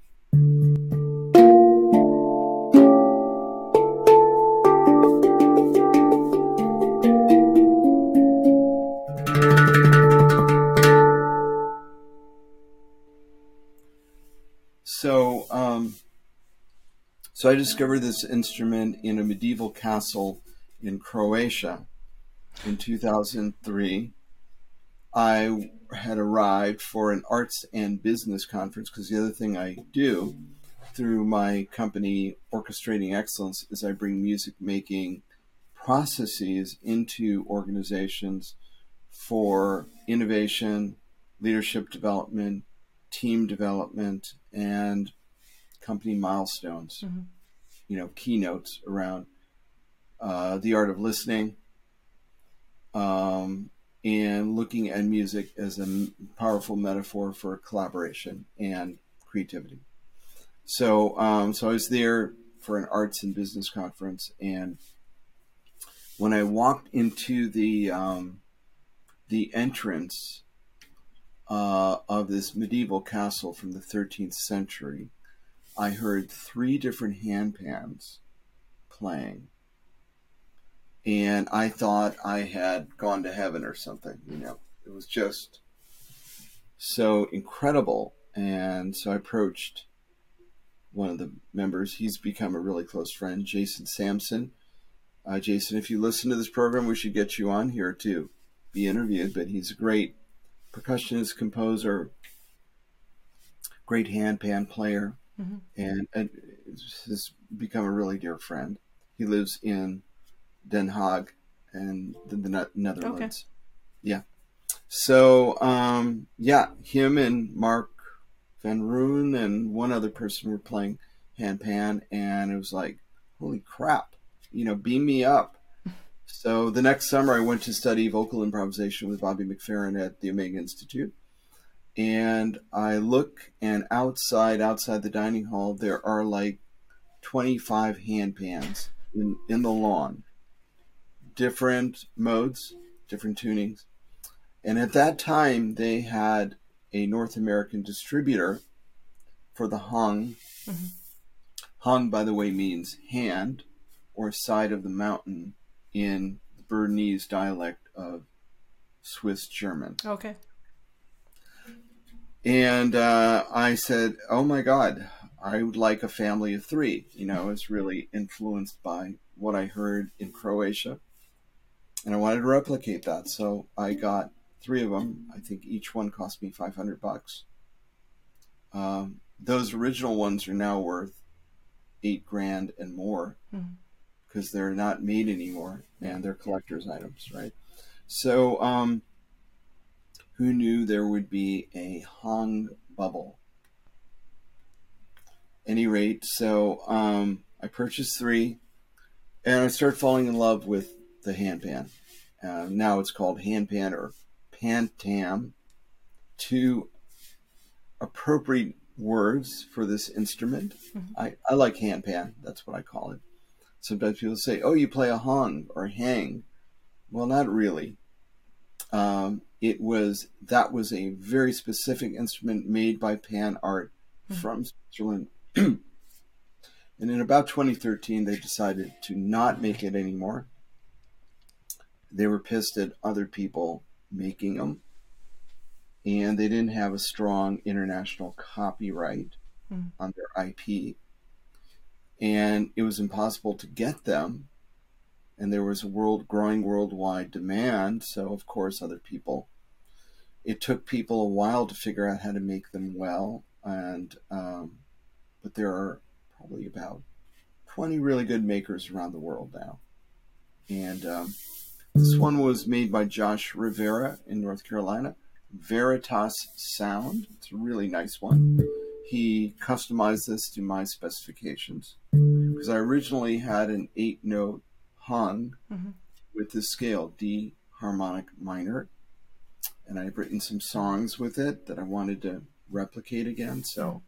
Speaker 2: so I discovered this instrument in a medieval castle in Croatia in 2003. I had arrived for an arts and business conference, because the other thing I do through my company, Orchestrating Excellence, is I bring music making processes into organizations for innovation, leadership development, team development, and company milestones, keynotes around the art of listening, and looking at music as a powerful metaphor for collaboration and creativity. So I was there for an arts and business conference, and when I walked into the entrance of this medieval castle from the 13th century, I heard three different handpans playing. And I thought I had gone to heaven or something, It was just so incredible. And so I approached one of the members. He's become a really close friend, Jason Sampson. Jason, if you listen to this program, we should get you on here to be interviewed. But he's a great percussionist, composer, great handpan player, and has become a really dear friend. He lives in Den Haag and the Netherlands. Okay. Yeah. So, him and Mark Van Roon and one other person were playing handpan, and it was like, holy crap, beam me up. So the next summer I went to study vocal improvisation with Bobby McFerrin at the Omega Institute. And I look, and outside the dining hall, there are like 25 handpans in the lawn. Different modes, different tunings. And at that time, they had a North American distributor for the hung. Hung, by the way, means hand or side of the mountain in the Bernese dialect of Swiss German.
Speaker 1: Okay.
Speaker 2: And I said, oh my God, I would like a family of three. I was really influenced by what I heard in Croatia. And I wanted to replicate that. So I got three of them. I think each one cost me $500. Those original ones are now worth $8,000 and more, because they're not made anymore and they're collector's items, right? So, who knew there would be a hung bubble? Any rate, so I purchased three, and I started falling in love with the handpan. Now it's called handpan or pantam. Two appropriate words for this instrument. I like handpan. That's what I call it. Sometimes people say, oh, you play a hung or hang. Well, not really. That was a very specific instrument made by Pan Art from Switzerland. And in about 2013, they decided to not make it anymore. They were pissed at other people making them, and they didn't have a strong international copyright on their IP. And it was impossible to get them. And there was a growing worldwide demand. So, of course, it took people a while to figure out how to make them well. And but there are probably about 20 really good makers around the world now. And this one was made by Josh Rivera in North Carolina. Veritas Sound. It's a really nice one. He customized this to my specifications because I originally had an 8-note hung with the scale D harmonic minor, and I've written some songs with it that I wanted to replicate again. So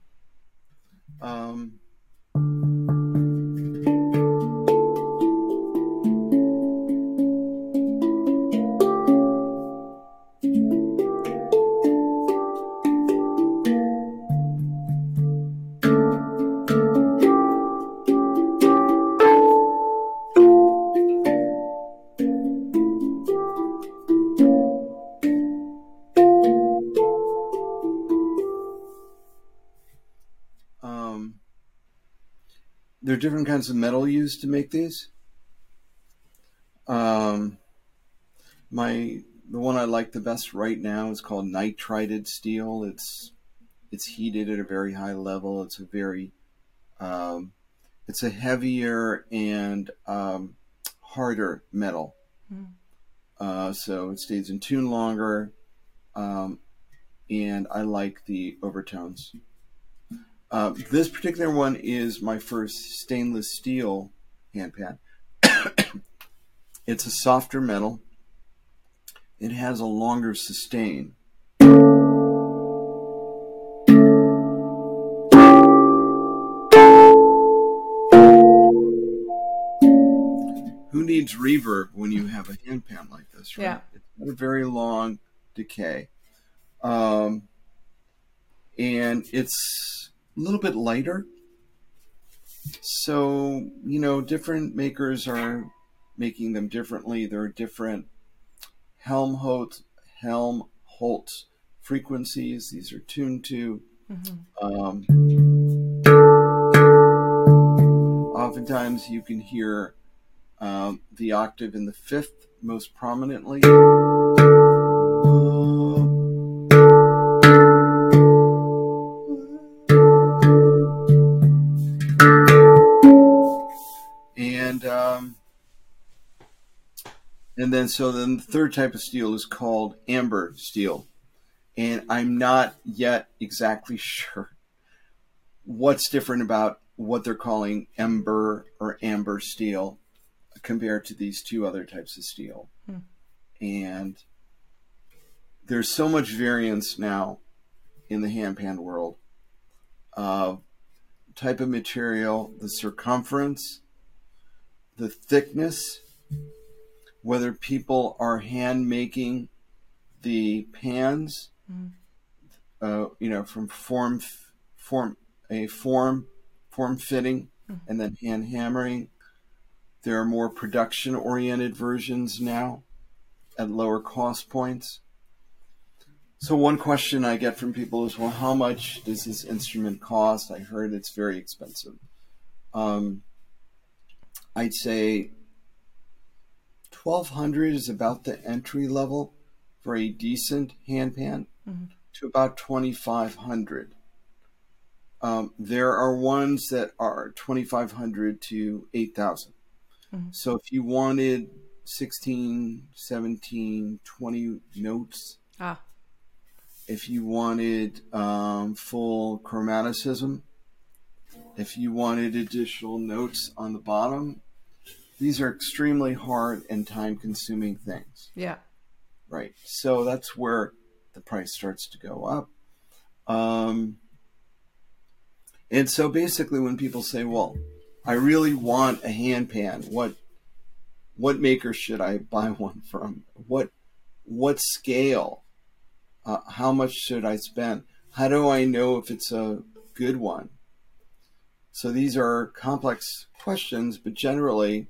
Speaker 2: there are different kinds of metal used to make these. The one I like the best right now is called nitrided steel. It's heated at a very high level. It's a very it's a heavier and harder metal. So it stays in tune longer, and I like the overtones. This particular one is my first stainless steel handpan. It's a softer metal. It has a longer sustain. Who needs reverb when you have a handpan like this, right?
Speaker 1: Yeah.
Speaker 2: It's got a very long decay. And it's a little bit lighter. So, different makers are making them differently. There are different Helmholtz frequencies. These are tuned to. Oftentimes you can hear the octave in the fifth most prominently. And then the third type of steel is called amber steel. And I'm not yet exactly sure what's different about what they're calling ember or amber steel compared to these two other types of steel. And there's so much variance now in the handpan world of type of material, the circumference, the thickness, whether people are hand making the pans, from form fitting, and then hand hammering. There are more production oriented versions now at lower cost points. So one question I get from people is, well, how much does this instrument cost? I heard it's very expensive. I'd say $1,200 is about the entry level for a decent handpan, to about $2,500. There are ones that are $2,500 to $8,000. So if you wanted 16, 17, 20 notes, if you wanted full chromaticism, if you wanted additional notes on the bottom, these are extremely hard and time-consuming things.
Speaker 1: Yeah.
Speaker 2: Right. So that's where the price starts to go up. And so basically when people say, well, I really want a handpan, what maker should I buy one from? What scale? How much should I spend? How do I know if it's a good one? So these are complex questions, but generally,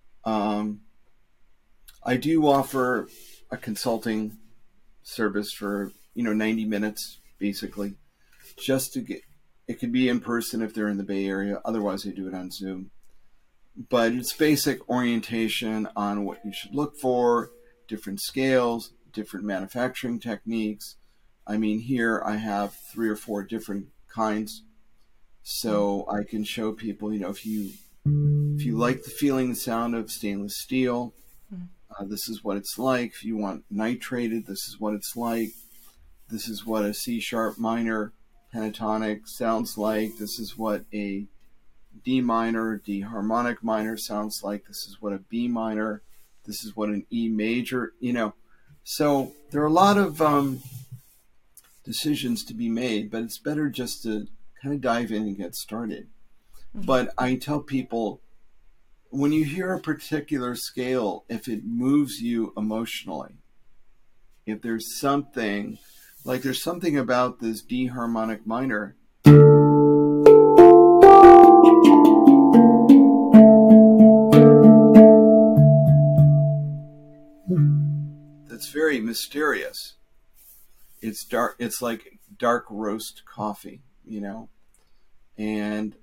Speaker 2: I do offer a consulting service for 90 minutes, basically, just to get. It could be in person if they're in the Bay Area. Otherwise, I do it on Zoom. But it's basic orientation on what you should look for, different scales, different manufacturing techniques. I mean, here I have 3 or 4 different kinds. So I can show people, if you If you like the feeling and sound of stainless steel, this is what it's like. If you want nitrated, this is what it's like. This is what a C sharp minor pentatonic sounds like. This is what a D minor, D harmonic minor sounds like. This is what a B minor. This is what an E major, So there are a lot of decisions to be made, but it's better just to kind of dive in and get started. Mm-hmm. But I tell people, when you hear a particular scale, if it moves you emotionally, if there's something about this D harmonic minor that's very mysterious. It's dark. It's like dark roast coffee, And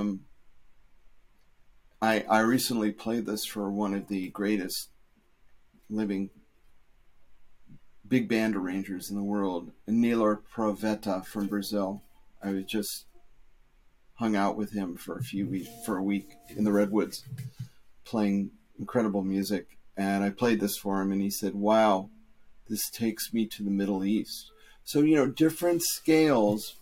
Speaker 2: I recently played this for one of the greatest living big band arrangers in the world, Nélor Proveta from Brazil. I was just hung out with him for a week in the Redwoods, playing incredible music. And I played this for him, and he said, "Wow, this takes me to the Middle East." So, different scales,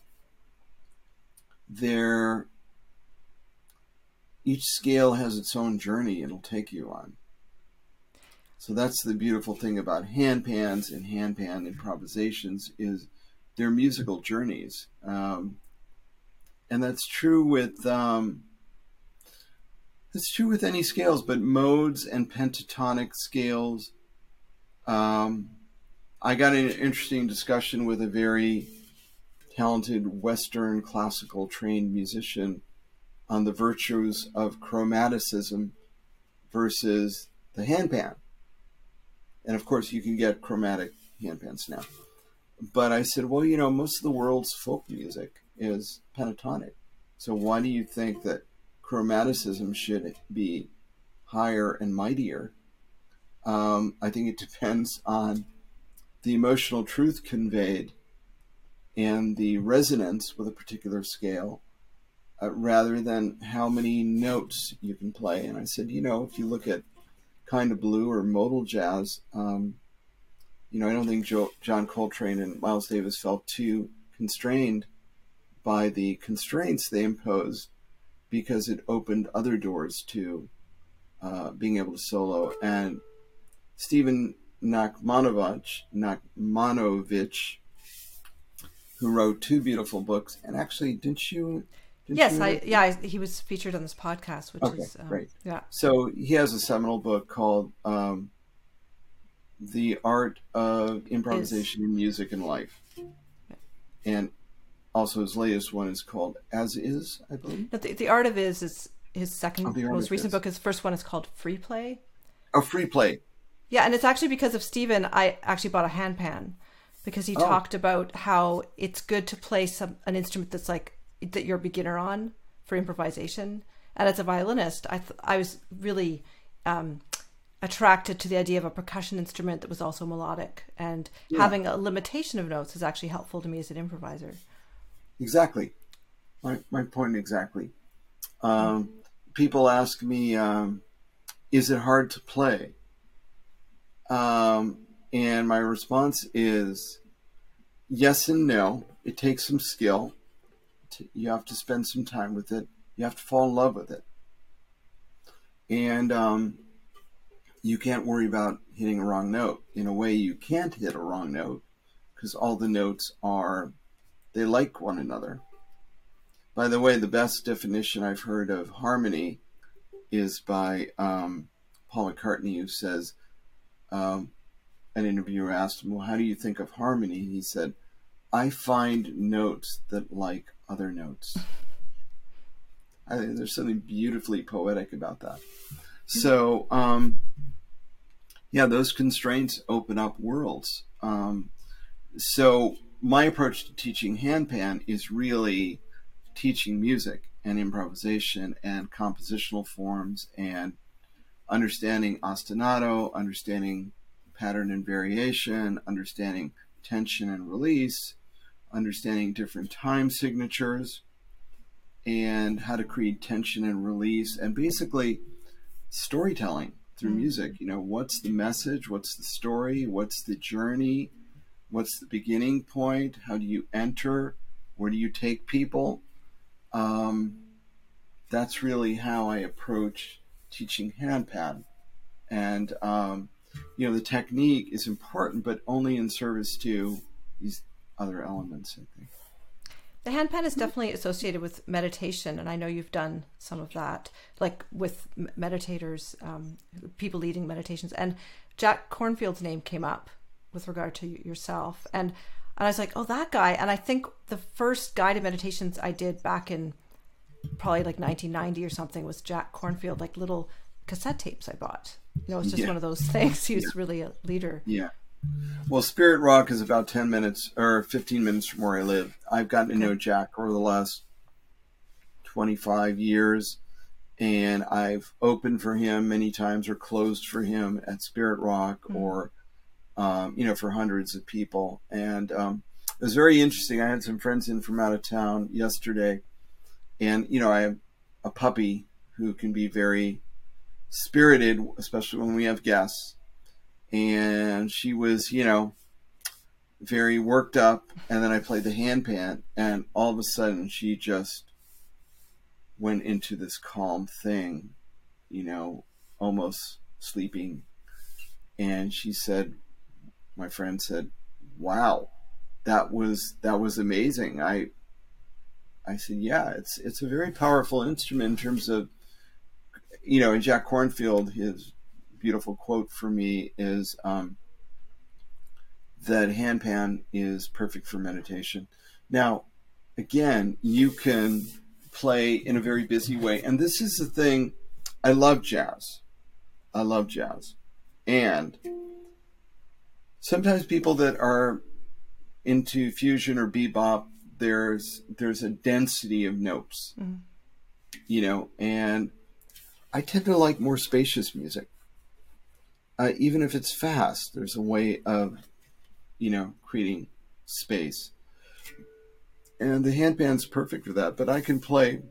Speaker 2: each scale has its own journey it'll take you on. So that's the beautiful thing about handpans and handpan improvisations is they're musical journeys. And that's true with any scales, but modes and pentatonic scales. I got an interesting discussion with a very talented Western classical trained musician on the virtues of chromaticism versus the handpan. And of course, you can get chromatic handpans now. But I said, well, most of the world's folk music is pentatonic. So why do you think that chromaticism should be higher and mightier? I think it depends on the emotional truth conveyed and the resonance with a particular scale, rather than how many notes you can play. And I said, if you look at kind of blue or modal jazz, I don't think John Coltrane and Miles Davis felt too constrained by the constraints they imposed, because it opened other doors to being able to solo. And Stephen Nachmanovich, who wrote two beautiful books, and actually, didn't you?
Speaker 1: He was featured on this podcast, which is
Speaker 2: great.
Speaker 1: Yeah.
Speaker 2: So he has a seminal book called "The Art of Improvisation in Music and Life," and also his latest one is called "As Is," I believe.
Speaker 1: No, the Art of is his second most recent book. His first one is called "Free Play."
Speaker 2: Oh, Free Play.
Speaker 1: Yeah, and it's actually because of Stephen. I actually bought a handpan because he talked about how it's good to play an instrument that's like that you're a beginner on for improvisation. And as a violinist, I was really attracted to the idea of a percussion instrument that was also melodic, and having a limitation of notes is actually helpful to me as an improviser.
Speaker 2: Exactly. My point exactly. People ask me, is it hard to play? And my response is yes and no. It takes some skill. You have to spend some time with it. You have to fall in love with it. And you can't worry about hitting a wrong note. In a way, you can't hit a wrong note because all the notes they like one another. By the way, the best definition I've heard of harmony is by Paul McCartney, who says, an interviewer asked him, well, how do you think of harmony? He said, I find notes that like other notes. I think there's something beautifully poetic about that. So, those constraints open up worlds. So my approach to teaching handpan is really teaching music and improvisation and compositional forms and understanding ostinato, understanding pattern and variation, understanding tension and release, understanding different time signatures. and how to create tension and release, and basically storytelling through music. What's the message? What's the story? What's the journey? What's the beginning point? How do you enter? Where do you take people? That's really how I approach teaching handpan. And, the technique is important, but only in service to these other elements, I think.
Speaker 1: The handpan is definitely associated with meditation, and I know you've done some of that, like with meditators, people leading meditations. And Jack Kornfield's name came up with regard to yourself. And I was like, oh, that guy. And I think the first guided meditations I did back in probably like 1990 or something was Jack Kornfield, like little cassette tapes I bought. It's just one of those things. He was really a leader.
Speaker 2: Yeah. Well, Spirit Rock is about 10 minutes or 15 minutes from where I live. I've gotten to know Jack over the last 25 years, and I've opened for him many times or closed for him at Spirit Rock or, for hundreds of people. And it was very interesting. I had some friends in from out of town yesterday, and, I have a puppy who can be very spirited, especially when we have guests. And she was, very worked up. And then I played the handpan, and all of a sudden she just went into this calm thing, almost sleeping. And she said, my friend said, "Wow, that was amazing." I said, "Yeah, it's a very powerful instrument in terms of, and Jack Kornfield, his beautiful quote for me is that handpan is perfect for meditation." Now, again, you can play in a very busy way. And this is the thing. I love jazz. And sometimes people that are into fusion or bebop, there's a density of notes, and I tend to like more spacious music. Even if it's fast, there's a way of, creating space. And the handpan's perfect for that, but I can play.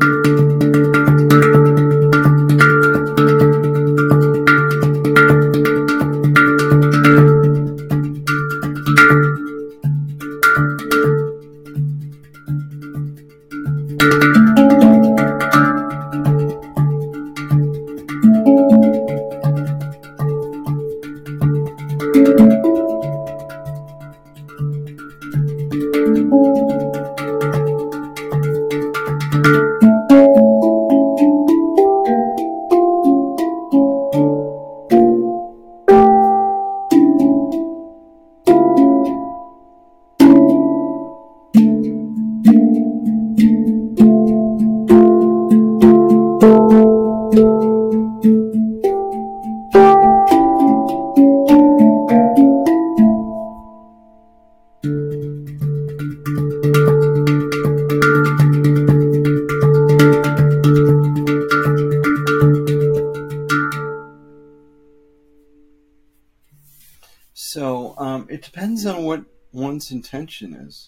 Speaker 2: So it depends on what one's intention is.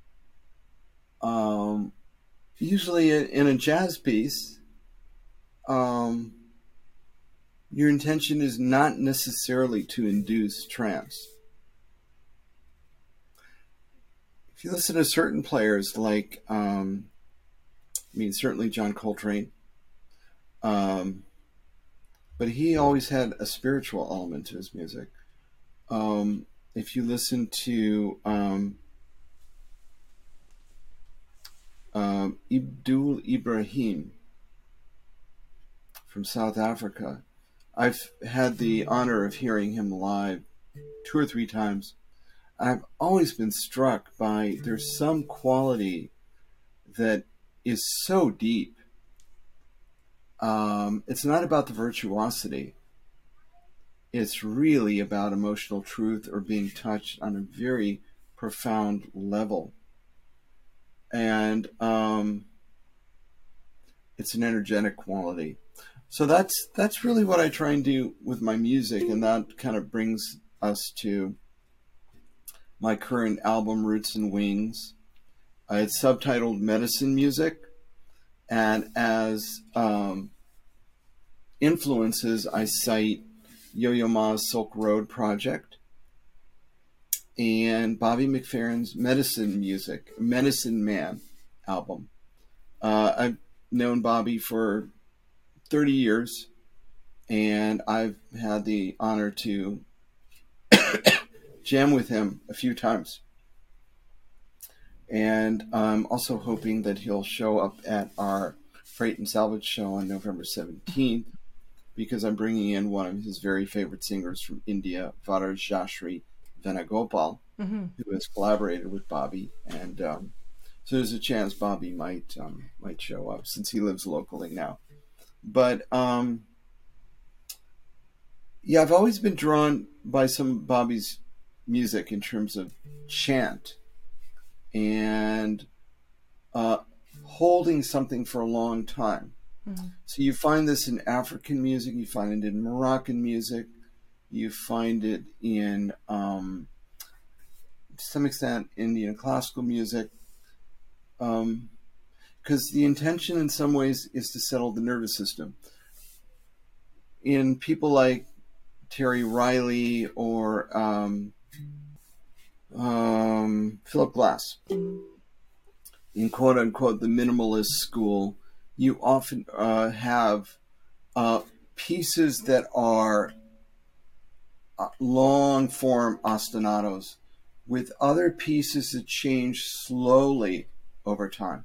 Speaker 2: Usually in a jazz piece, your intention is not necessarily to induce trance. If you listen to certain players like, certainly John Coltrane, but he always had a spiritual element to his music. If you listen to Abdul Ibrahim from South Africa, I've had the honor of hearing him live 2 or 3 times. I've always been struck by there's some quality that is so deep. It's not about the virtuosity. It's really about emotional truth or being touched on a very profound level. And it's an energetic quality. So that's really what I try and do with my music, and that kind of brings us to my current album, Roots and Wings. It's subtitled Medicine Music, And as influences, I cite Yo-Yo Ma's Silk Road Project and Bobby McFerrin's Medicine Man album. I've known Bobby for 30 years, and I've had the honor to jam with him a few times. And I'm also hoping that he'll show up at our Freight and Salvage show on November 17th, because I'm bringing in one of his very favorite singers from India, Varajashri Venugopal, who has collaborated with Bobby. And so there's a chance Bobby might show up, since he lives locally now. But yeah, I've always been drawn by some of Bobby's music in terms of chant and holding something for a long time. So you find this in African music, you find it in Moroccan music, you find it in, to some extent, Indian classical music, because the intention in some ways is to settle the nervous system. In people like Terry Riley or Philip Glass, in quote unquote the minimalist school, you often have pieces that are long form ostinatos with other pieces that change slowly over time.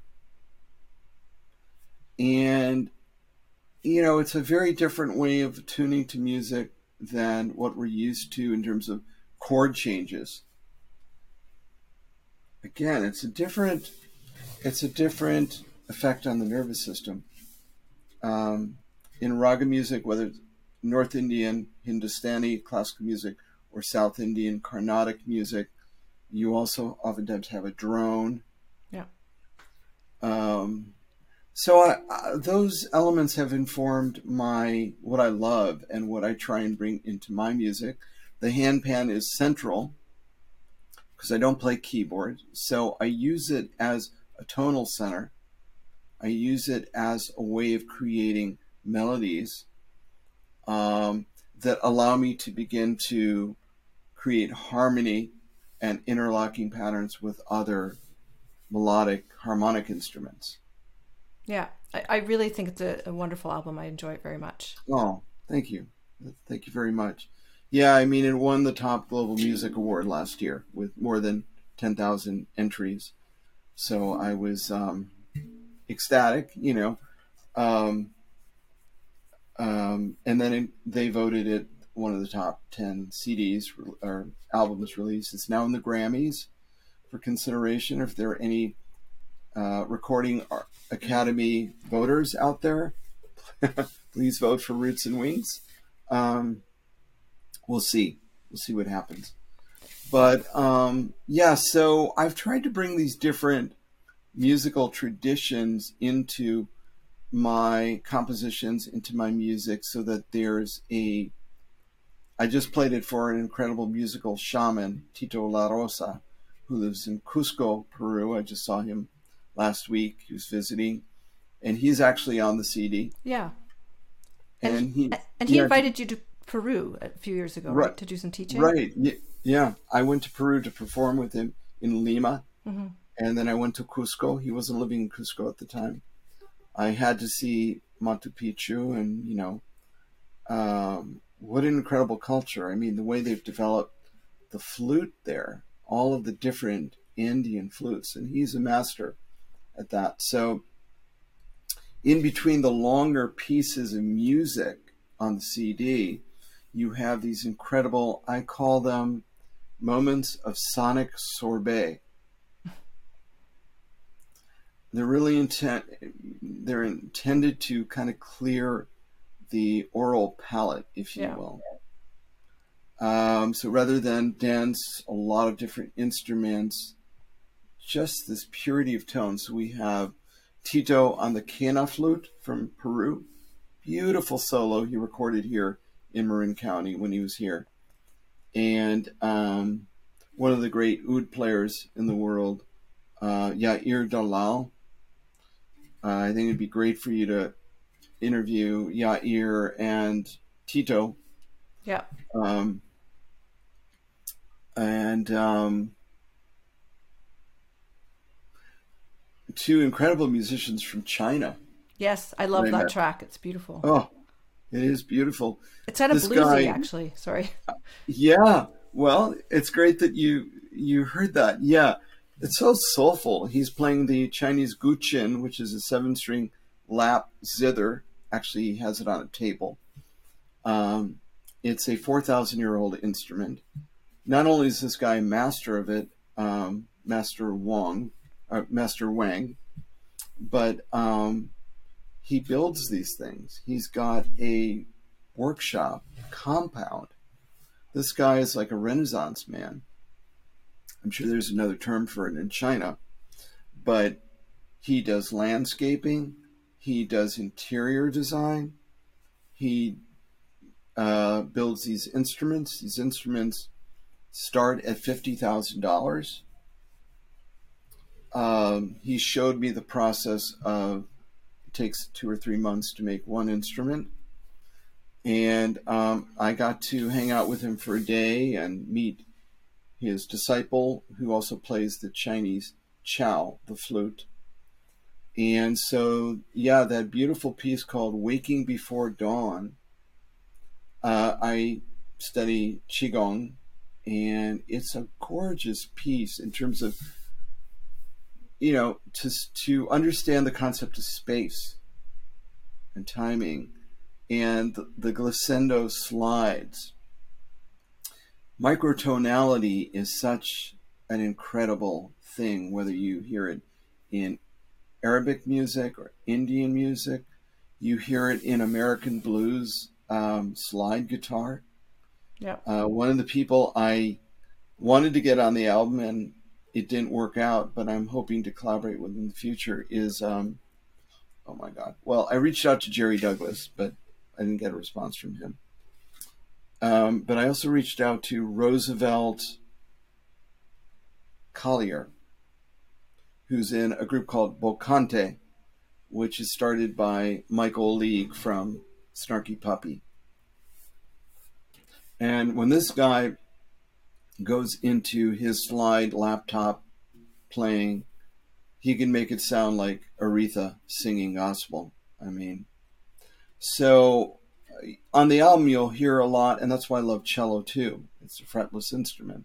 Speaker 2: And, you know, it's a very different way of tuning to music than what we're used to in terms of chord changes. Again, it's a different effect on the nervous system. In raga music, whether it's North Indian, Hindustani classical music, or South Indian Carnatic music, you also oftentimes have a drone.
Speaker 1: Yeah.
Speaker 2: So those elements have informed what I love and what I try and bring into my music. The handpan is central because I don't play keyboard, so I use it as a tonal center. I use it as a way of creating melodies that allow me to begin to create harmony and interlocking patterns with other melodic harmonic instruments.
Speaker 1: Yeah, I really think it's a wonderful album. I enjoy it very much.
Speaker 2: Oh, thank you. Thank you very much. Yeah, I mean, it won the top global music award last year with more than 10,000 entries. So I was ecstatic, you know. And then they voted it one of the top 10 CDs or albums released. It's now in the Grammys for consideration. If there are any Recording Academy voters out there, please vote for Roots and Wings. We'll see what happens. But yeah, so I've tried to bring these different musical traditions into my compositions, into my music, so that I just played it for an incredible musical shaman, Tito La Rosa, who lives in Cusco, Peru. I just saw him last week. He was visiting, and he's actually on the CD.
Speaker 1: Yeah.
Speaker 2: And he
Speaker 1: invited you to Peru a few years ago, right? To do some teaching?
Speaker 2: Right. Yeah. I went to Peru to perform with him in Lima. Mm-hmm. And then I went to Cusco. He wasn't living in Cusco at the time. I had to see Machu Picchu, and, you know, what an incredible culture. I mean, the way they've developed the flute there, all of the different Indian flutes, and he's a master at that. So in between the longer pieces of music on the CD, you have these incredible, I call them moments of sonic sorbet. They're intended to kind of clear the oral palate, if you will. So rather than dance a lot of different instruments, just this purity of tone. So we have Tito on the quena flute from Peru. Beautiful solo he recorded here in Marin County when he was here. And one of the great oud players in the world, Yair Dalal, I think it'd be great for you to interview Yair and Tito.
Speaker 1: Yeah.
Speaker 2: Um, and two incredible musicians from China.
Speaker 1: Yes, I
Speaker 2: that
Speaker 1: love
Speaker 2: I
Speaker 1: that
Speaker 2: met.
Speaker 1: track. It's beautiful.
Speaker 2: Oh, it is beautiful.
Speaker 1: It's kind of
Speaker 2: This
Speaker 1: bluesy,
Speaker 2: guy,
Speaker 1: actually. Sorry.
Speaker 2: yeah. Well, it's great that you heard that. Yeah, it's so soulful. He's playing the Chinese guqin, which is a 7-string lap zither. Actually, he has it on a table. Um, it's a 4,000-year-old instrument. Not only is this guy master of it, Master Wang, but he builds these things. He's got a workshop compound. This guy is like a Renaissance man. I'm sure there's another term for it in China, but he does landscaping. He does interior design. He builds these instruments. These instruments start at $50,000. He showed me the process of it takes 2 or 3 months to make one instrument. And I got to hang out with him for a day and meet his disciple, who also plays the Chinese chow, the flute. And so, yeah, that beautiful piece called Waking Before Dawn, I study Qigong, and it's a gorgeous piece in terms of, to understand the concept of space and timing and the glissando slides. Microtonality is such an incredible thing, whether you hear it in Arabic music or Indian music. You hear it in American blues slide guitar.
Speaker 1: Yeah.
Speaker 2: One of the people I wanted to get on the album, and it didn't work out, but I'm hoping to collaborate with in the future, is, oh my God. Well, I reached out to Jerry Douglas, but I didn't get a response from him. But I also reached out to Roosevelt Collier, who's in a group called Bocante, which is started by Michael League from Snarky Puppy. And when this guy goes into his slide laptop playing, he can make it sound like Aretha singing gospel. I mean, so on the album you'll hear a lot, and that's why I love cello too. It's a fretless instrument.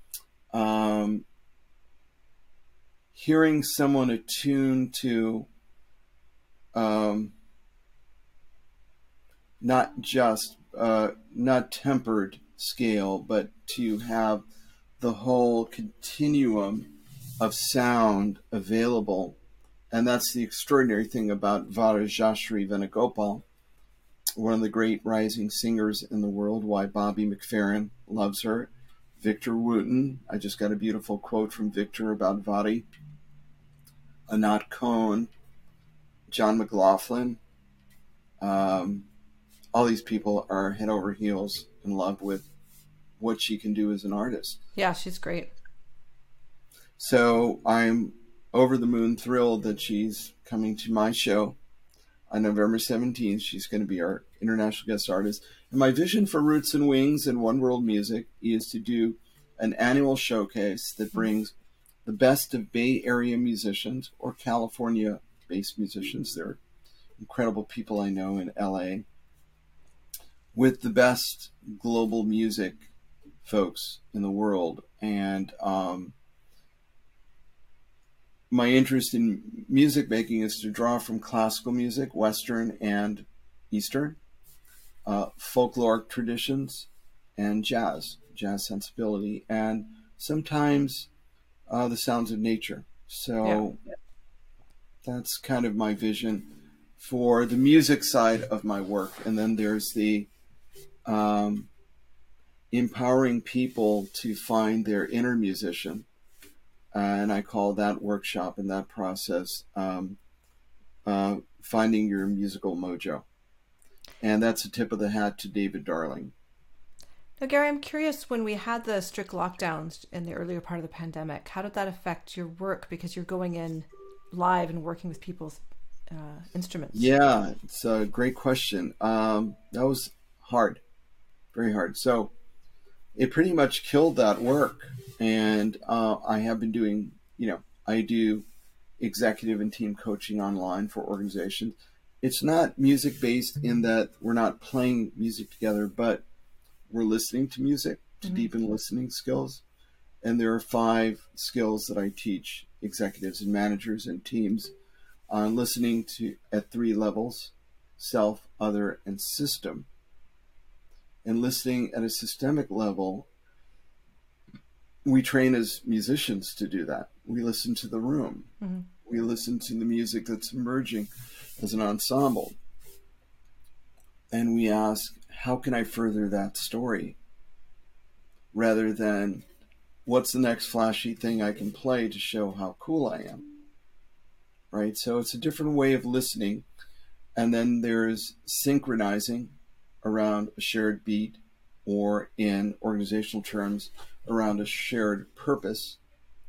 Speaker 2: Hearing someone attuned to not just not tempered scale, but to have the whole continuum of sound available. And that's the extraordinary thing about Varajashri Venugopal, one of the great rising singers in the world, why Bobby McFerrin loves her. Victor Wooten, I just got a beautiful quote from Victor about Vadi. Anat Cohen, John McLaughlin, all these people are head over heels in love with what she can do as an artist.
Speaker 1: Yeah, she's great.
Speaker 2: So I'm over the moon thrilled that she's coming to my show on November 17th. She's going to be our international guest artist. And my vision for Roots and Wings and One World Music is to do an annual showcase that brings the best of Bay Area musicians or California-based musicians. They're incredible people I know in LA, with the best global music folks in the world. And my interest in music making is to draw from classical music, Western and Eastern, folkloric traditions, and jazz sensibility, and sometimes the sounds of nature. So that's kind of my vision for the music side of my work. And then there's the empowering people to find their inner musician. And I call that workshop and that process finding your musical mojo. And that's a tip of the hat to David Darling.
Speaker 1: Now, Gary, I'm curious, when we had the strict lockdowns in the earlier part of the pandemic, how did that affect your work? Because you're going in live and working with people instruments?
Speaker 2: Yeah, it's a great question. That was hard, very hard. So it pretty much killed that work. And I have been doing, I do executive and team coaching online for organizations. It's not music based in that we're not playing music together, but we're listening to music to deepen listening skills. And there are 5 skills that I teach executives and managers and teams on listening to at 3 levels: self, other, and system. And listening at a systemic level, we train as musicians to do that. We listen to the room. We listen to the music that's emerging as an ensemble. And we ask, how can I further that story? Rather than, what's the next flashy thing I can play to show how cool I am? Right? So it's a different way of listening. And then there's synchronizing around a shared beat, or in organizational terms, around a shared purpose.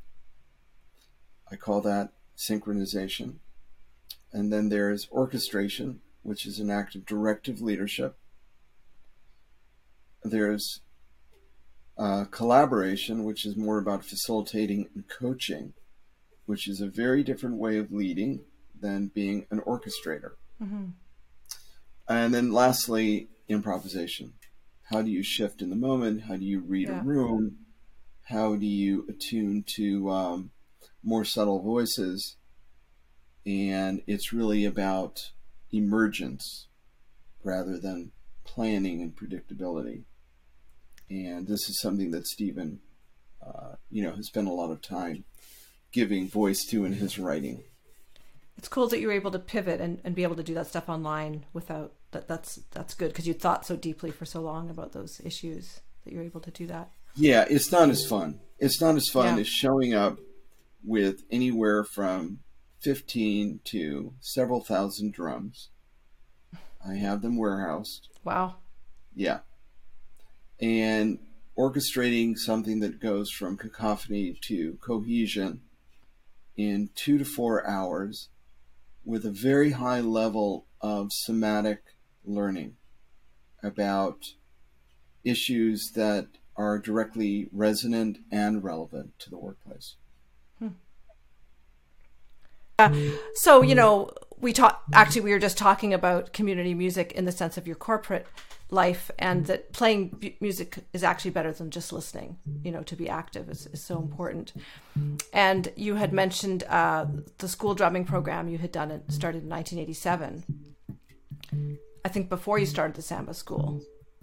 Speaker 2: I call that synchronization. And then there's orchestration, which is an act of directive leadership. There's collaboration, which is more about facilitating and coaching, which is a very different way of leading than being an orchestrator. And then lastly, improvisation. How do you shift in the moment? How do you read a room? How do you attune to more subtle voices? And it's really about emergence rather than planning and predictability. And this is something that Stephen, has spent a lot of time giving voice to in his writing.
Speaker 1: It's cool that you were able to pivot and be able to do that stuff online without that. That's good, because you thought so deeply for so long about those issues that you're able to do that.
Speaker 2: Yeah, it's not as fun. It's not as fun as showing up with anywhere from 15 to several thousand drums. I have them warehoused.
Speaker 1: Wow.
Speaker 2: Yeah. And orchestrating something that goes from cacophony to cohesion in 2 to 4 hours with a very high level of somatic learning about issues that are directly resonant and relevant to the workplace.
Speaker 1: So, we were just talking about community music in the sense of your corporate life, and that playing music is actually better than just listening. To be active is so important. And you had mentioned the school drumming program you had started in 1987. I think before you started the samba school.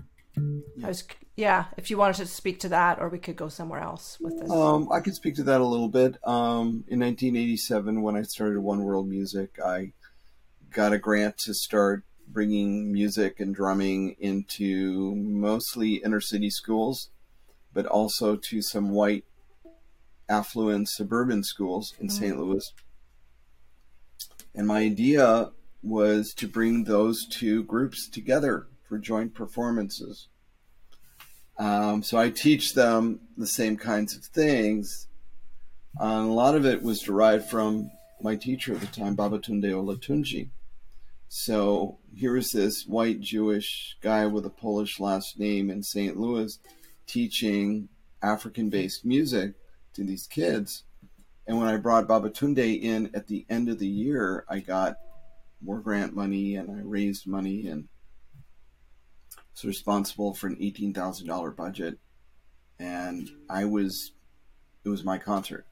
Speaker 1: If you wanted to speak to that, or we could go somewhere else with this.
Speaker 2: I could speak to that a little bit. In 1987, when I started One World Music, I got a grant to start bringing music and drumming into mostly inner city schools, but also to some white affluent suburban schools in St. Louis. And my idea was to bring those 2 groups together for joint performances. So I teach them the same kinds of things. A lot of it was derived from my teacher at the time, Babatunde Olatunji. So here's this white Jewish guy with a Polish last name in St. Louis teaching African-based music to these kids. And when I brought Babatunde in at the end of the year, I got more grant money, and I raised money, and was responsible for an $18,000 budget. And it was my concert.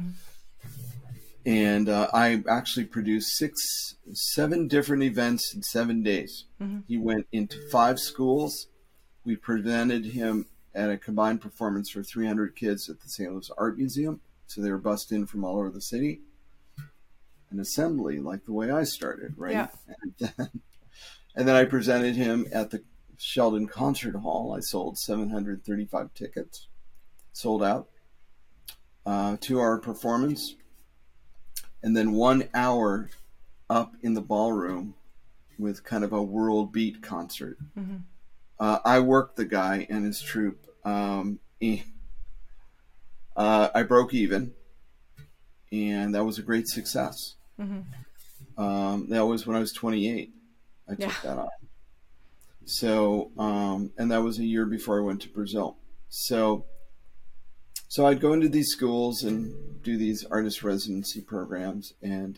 Speaker 2: And I actually produced 7 different events in 7 days. He went into 5 schools. We presented him at a combined performance for 300 kids at the St. Louis Art Museum. So they were bussed in from all over the city. An assembly, like the way I started, right? Yeah. And then I presented him at the Sheldon Concert Hall. I sold 735 tickets, sold out. 2-hour performance. And then 1 hour up in the ballroom with kind of a world beat concert. I worked the guy and his troupe. I broke even, and that was a great success. That was when I was 28. I
Speaker 1: Yeah.
Speaker 2: took that on. So, and that was a year before I went to Brazil. So I'd go into these schools and do these artist residency programs, and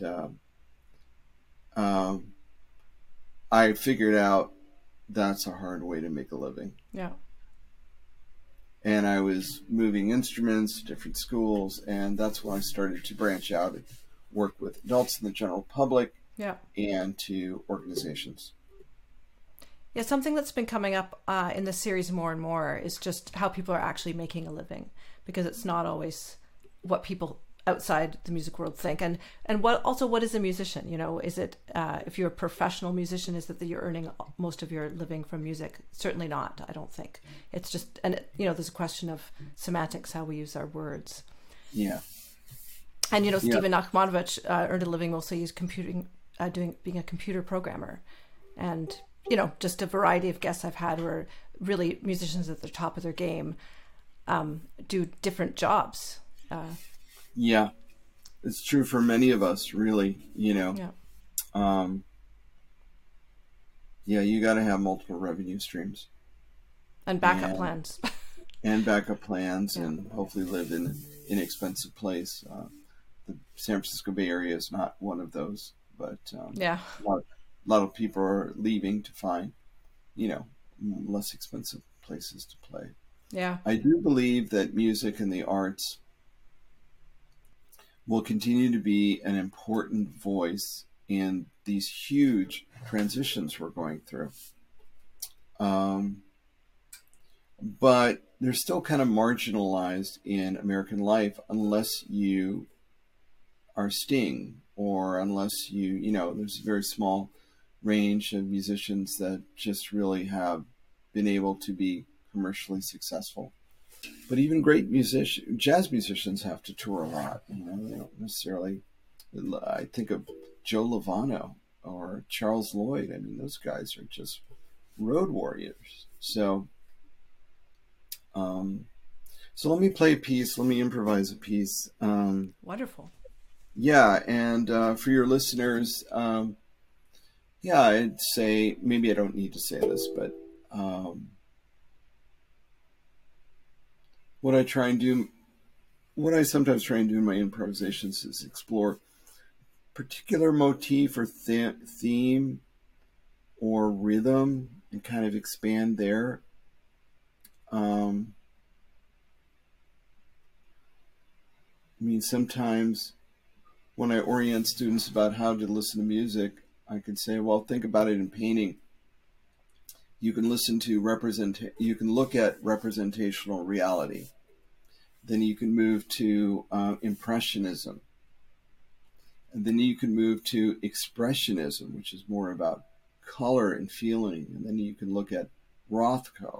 Speaker 2: I figured out that's a hard way to make a living.
Speaker 1: Yeah.
Speaker 2: And I was moving instruments to different schools, and that's when I started to branch out and work with adults and the general public,
Speaker 1: Yeah.
Speaker 2: and to organizations.
Speaker 1: Yeah, something that's been coming up in this series more and more is just how people are actually making a living, because it's not always what people outside the music world think. And what is a musician? You know, is it if you're a professional musician, is it that you're earning most of your living from music? Certainly not. I don't think it's just, and there's a question of semantics, how we use our words.
Speaker 2: Yeah.
Speaker 1: And Stephen Nachmanovich earned a living mostly being a computer programmer, and just a variety of guests I've had who are really musicians at the top of their game, do different jobs.
Speaker 2: Yeah, it's true for many of us, really.
Speaker 1: Yeah.
Speaker 2: You got to have multiple revenue streams
Speaker 1: And backup plans.
Speaker 2: And backup plans, and hopefully live in an inexpensive place. The San Francisco Bay Area is not one of those, but a lot of people are leaving to find, less expensive places to play.
Speaker 1: Yeah.
Speaker 2: I do believe that music and the arts will continue to be an important voice in these huge transitions we're going through. But they're still kind of marginalized in American life unless you are Sting, or unless there's a very small range of musicians that just really have been able to be commercially successful. But even great jazz musicians have to tour a lot. They don't necessarily. I think of Joe Lovano or Charles Lloyd. I mean, those guys are just road warriors. So let me play a piece. Let me improvise a piece.
Speaker 1: Wonderful.
Speaker 2: Yeah, and for your listeners, I'd say, maybe I don't need to say this, but what I sometimes try and do in my improvisations is explore particular motif or theme or rhythm and kind of expand there. Sometimes when I orient students about how to listen to music, I can say, well, think about it in painting. You can you can look at representational reality. Then you can move to impressionism. And then you can move to expressionism, which is more about color and feeling. And then you can look at Rothko.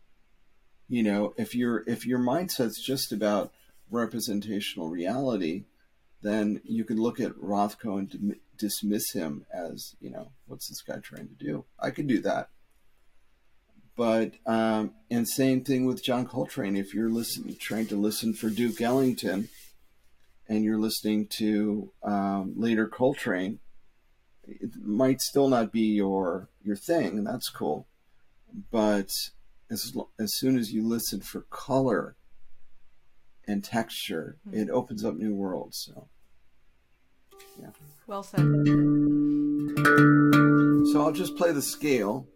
Speaker 2: If your mindset's just about representational reality, then you can look at Rothko and dismiss him as, what's this guy trying to do? I could do that. But, and same thing with John Coltrane. If you're trying to listen for Duke Ellington and you're listening to later Coltrane, it might still not be your thing, and that's cool. But as soon as you listen for color and texture, it opens up new worlds. So, yeah.
Speaker 1: Well said.
Speaker 2: So I'll just play the scale.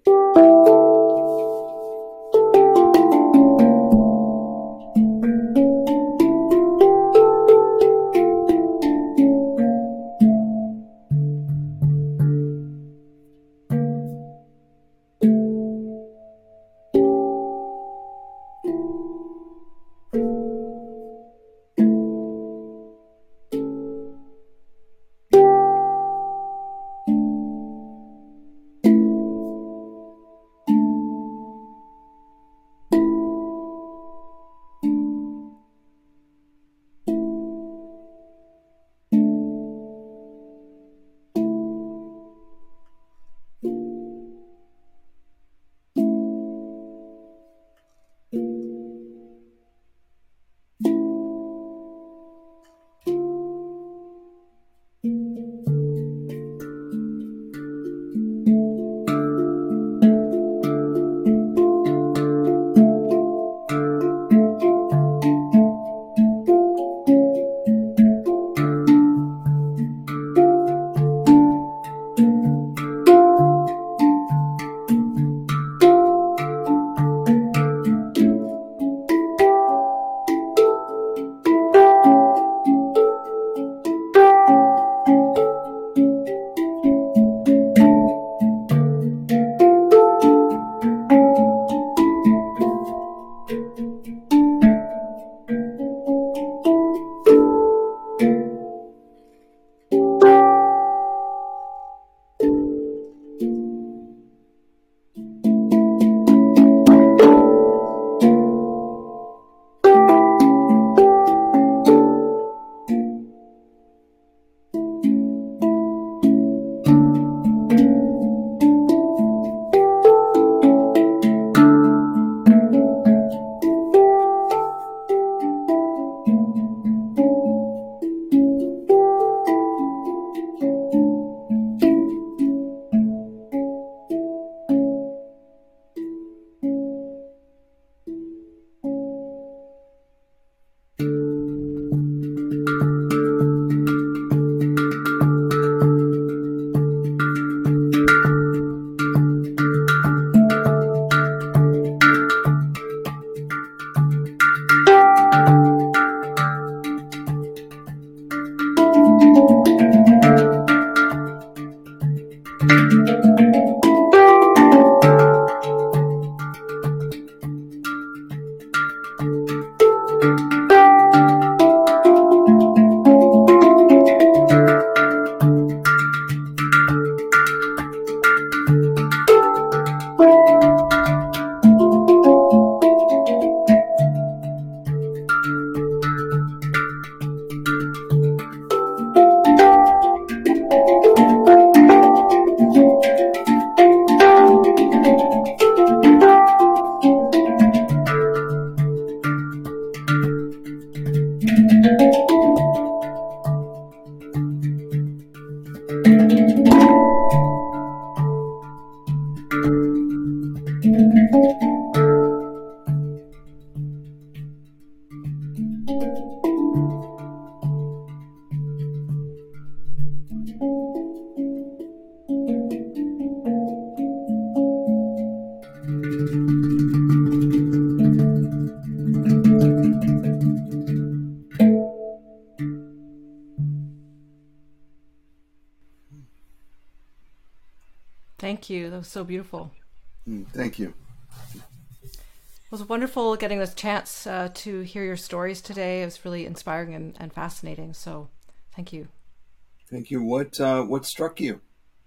Speaker 1: Thank you. That was so beautiful.
Speaker 2: Thank you.
Speaker 1: It was wonderful getting this chance to hear your stories today. It was really inspiring and fascinating. So thank you.
Speaker 2: Thank you. What struck you?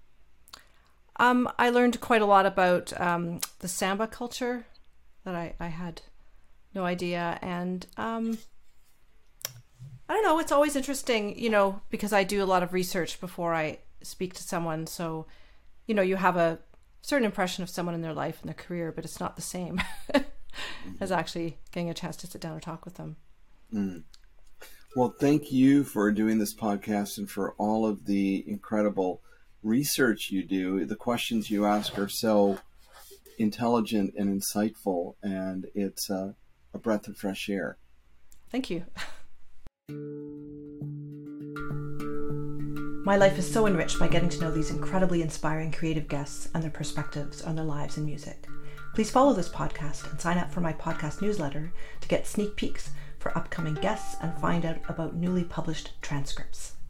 Speaker 1: I learned quite a lot about the Samba culture that I had no idea. And I don't know, it's always interesting, because I do a lot of research before I speak to someone. So, you have a certain impression of someone in their life and their career, but it's not the same as actually getting a chance to sit down and talk with them.
Speaker 2: Well, thank you for doing this podcast and for all of the incredible research you do. The questions you ask are so intelligent and insightful, and it's a breath of fresh air.
Speaker 1: Thank you. My life is so enriched by getting to know these incredibly inspiring creative guests and their perspectives on their lives in music. Please follow this podcast and sign up for my podcast newsletter to get sneak peeks for upcoming guests and find out about newly published transcripts.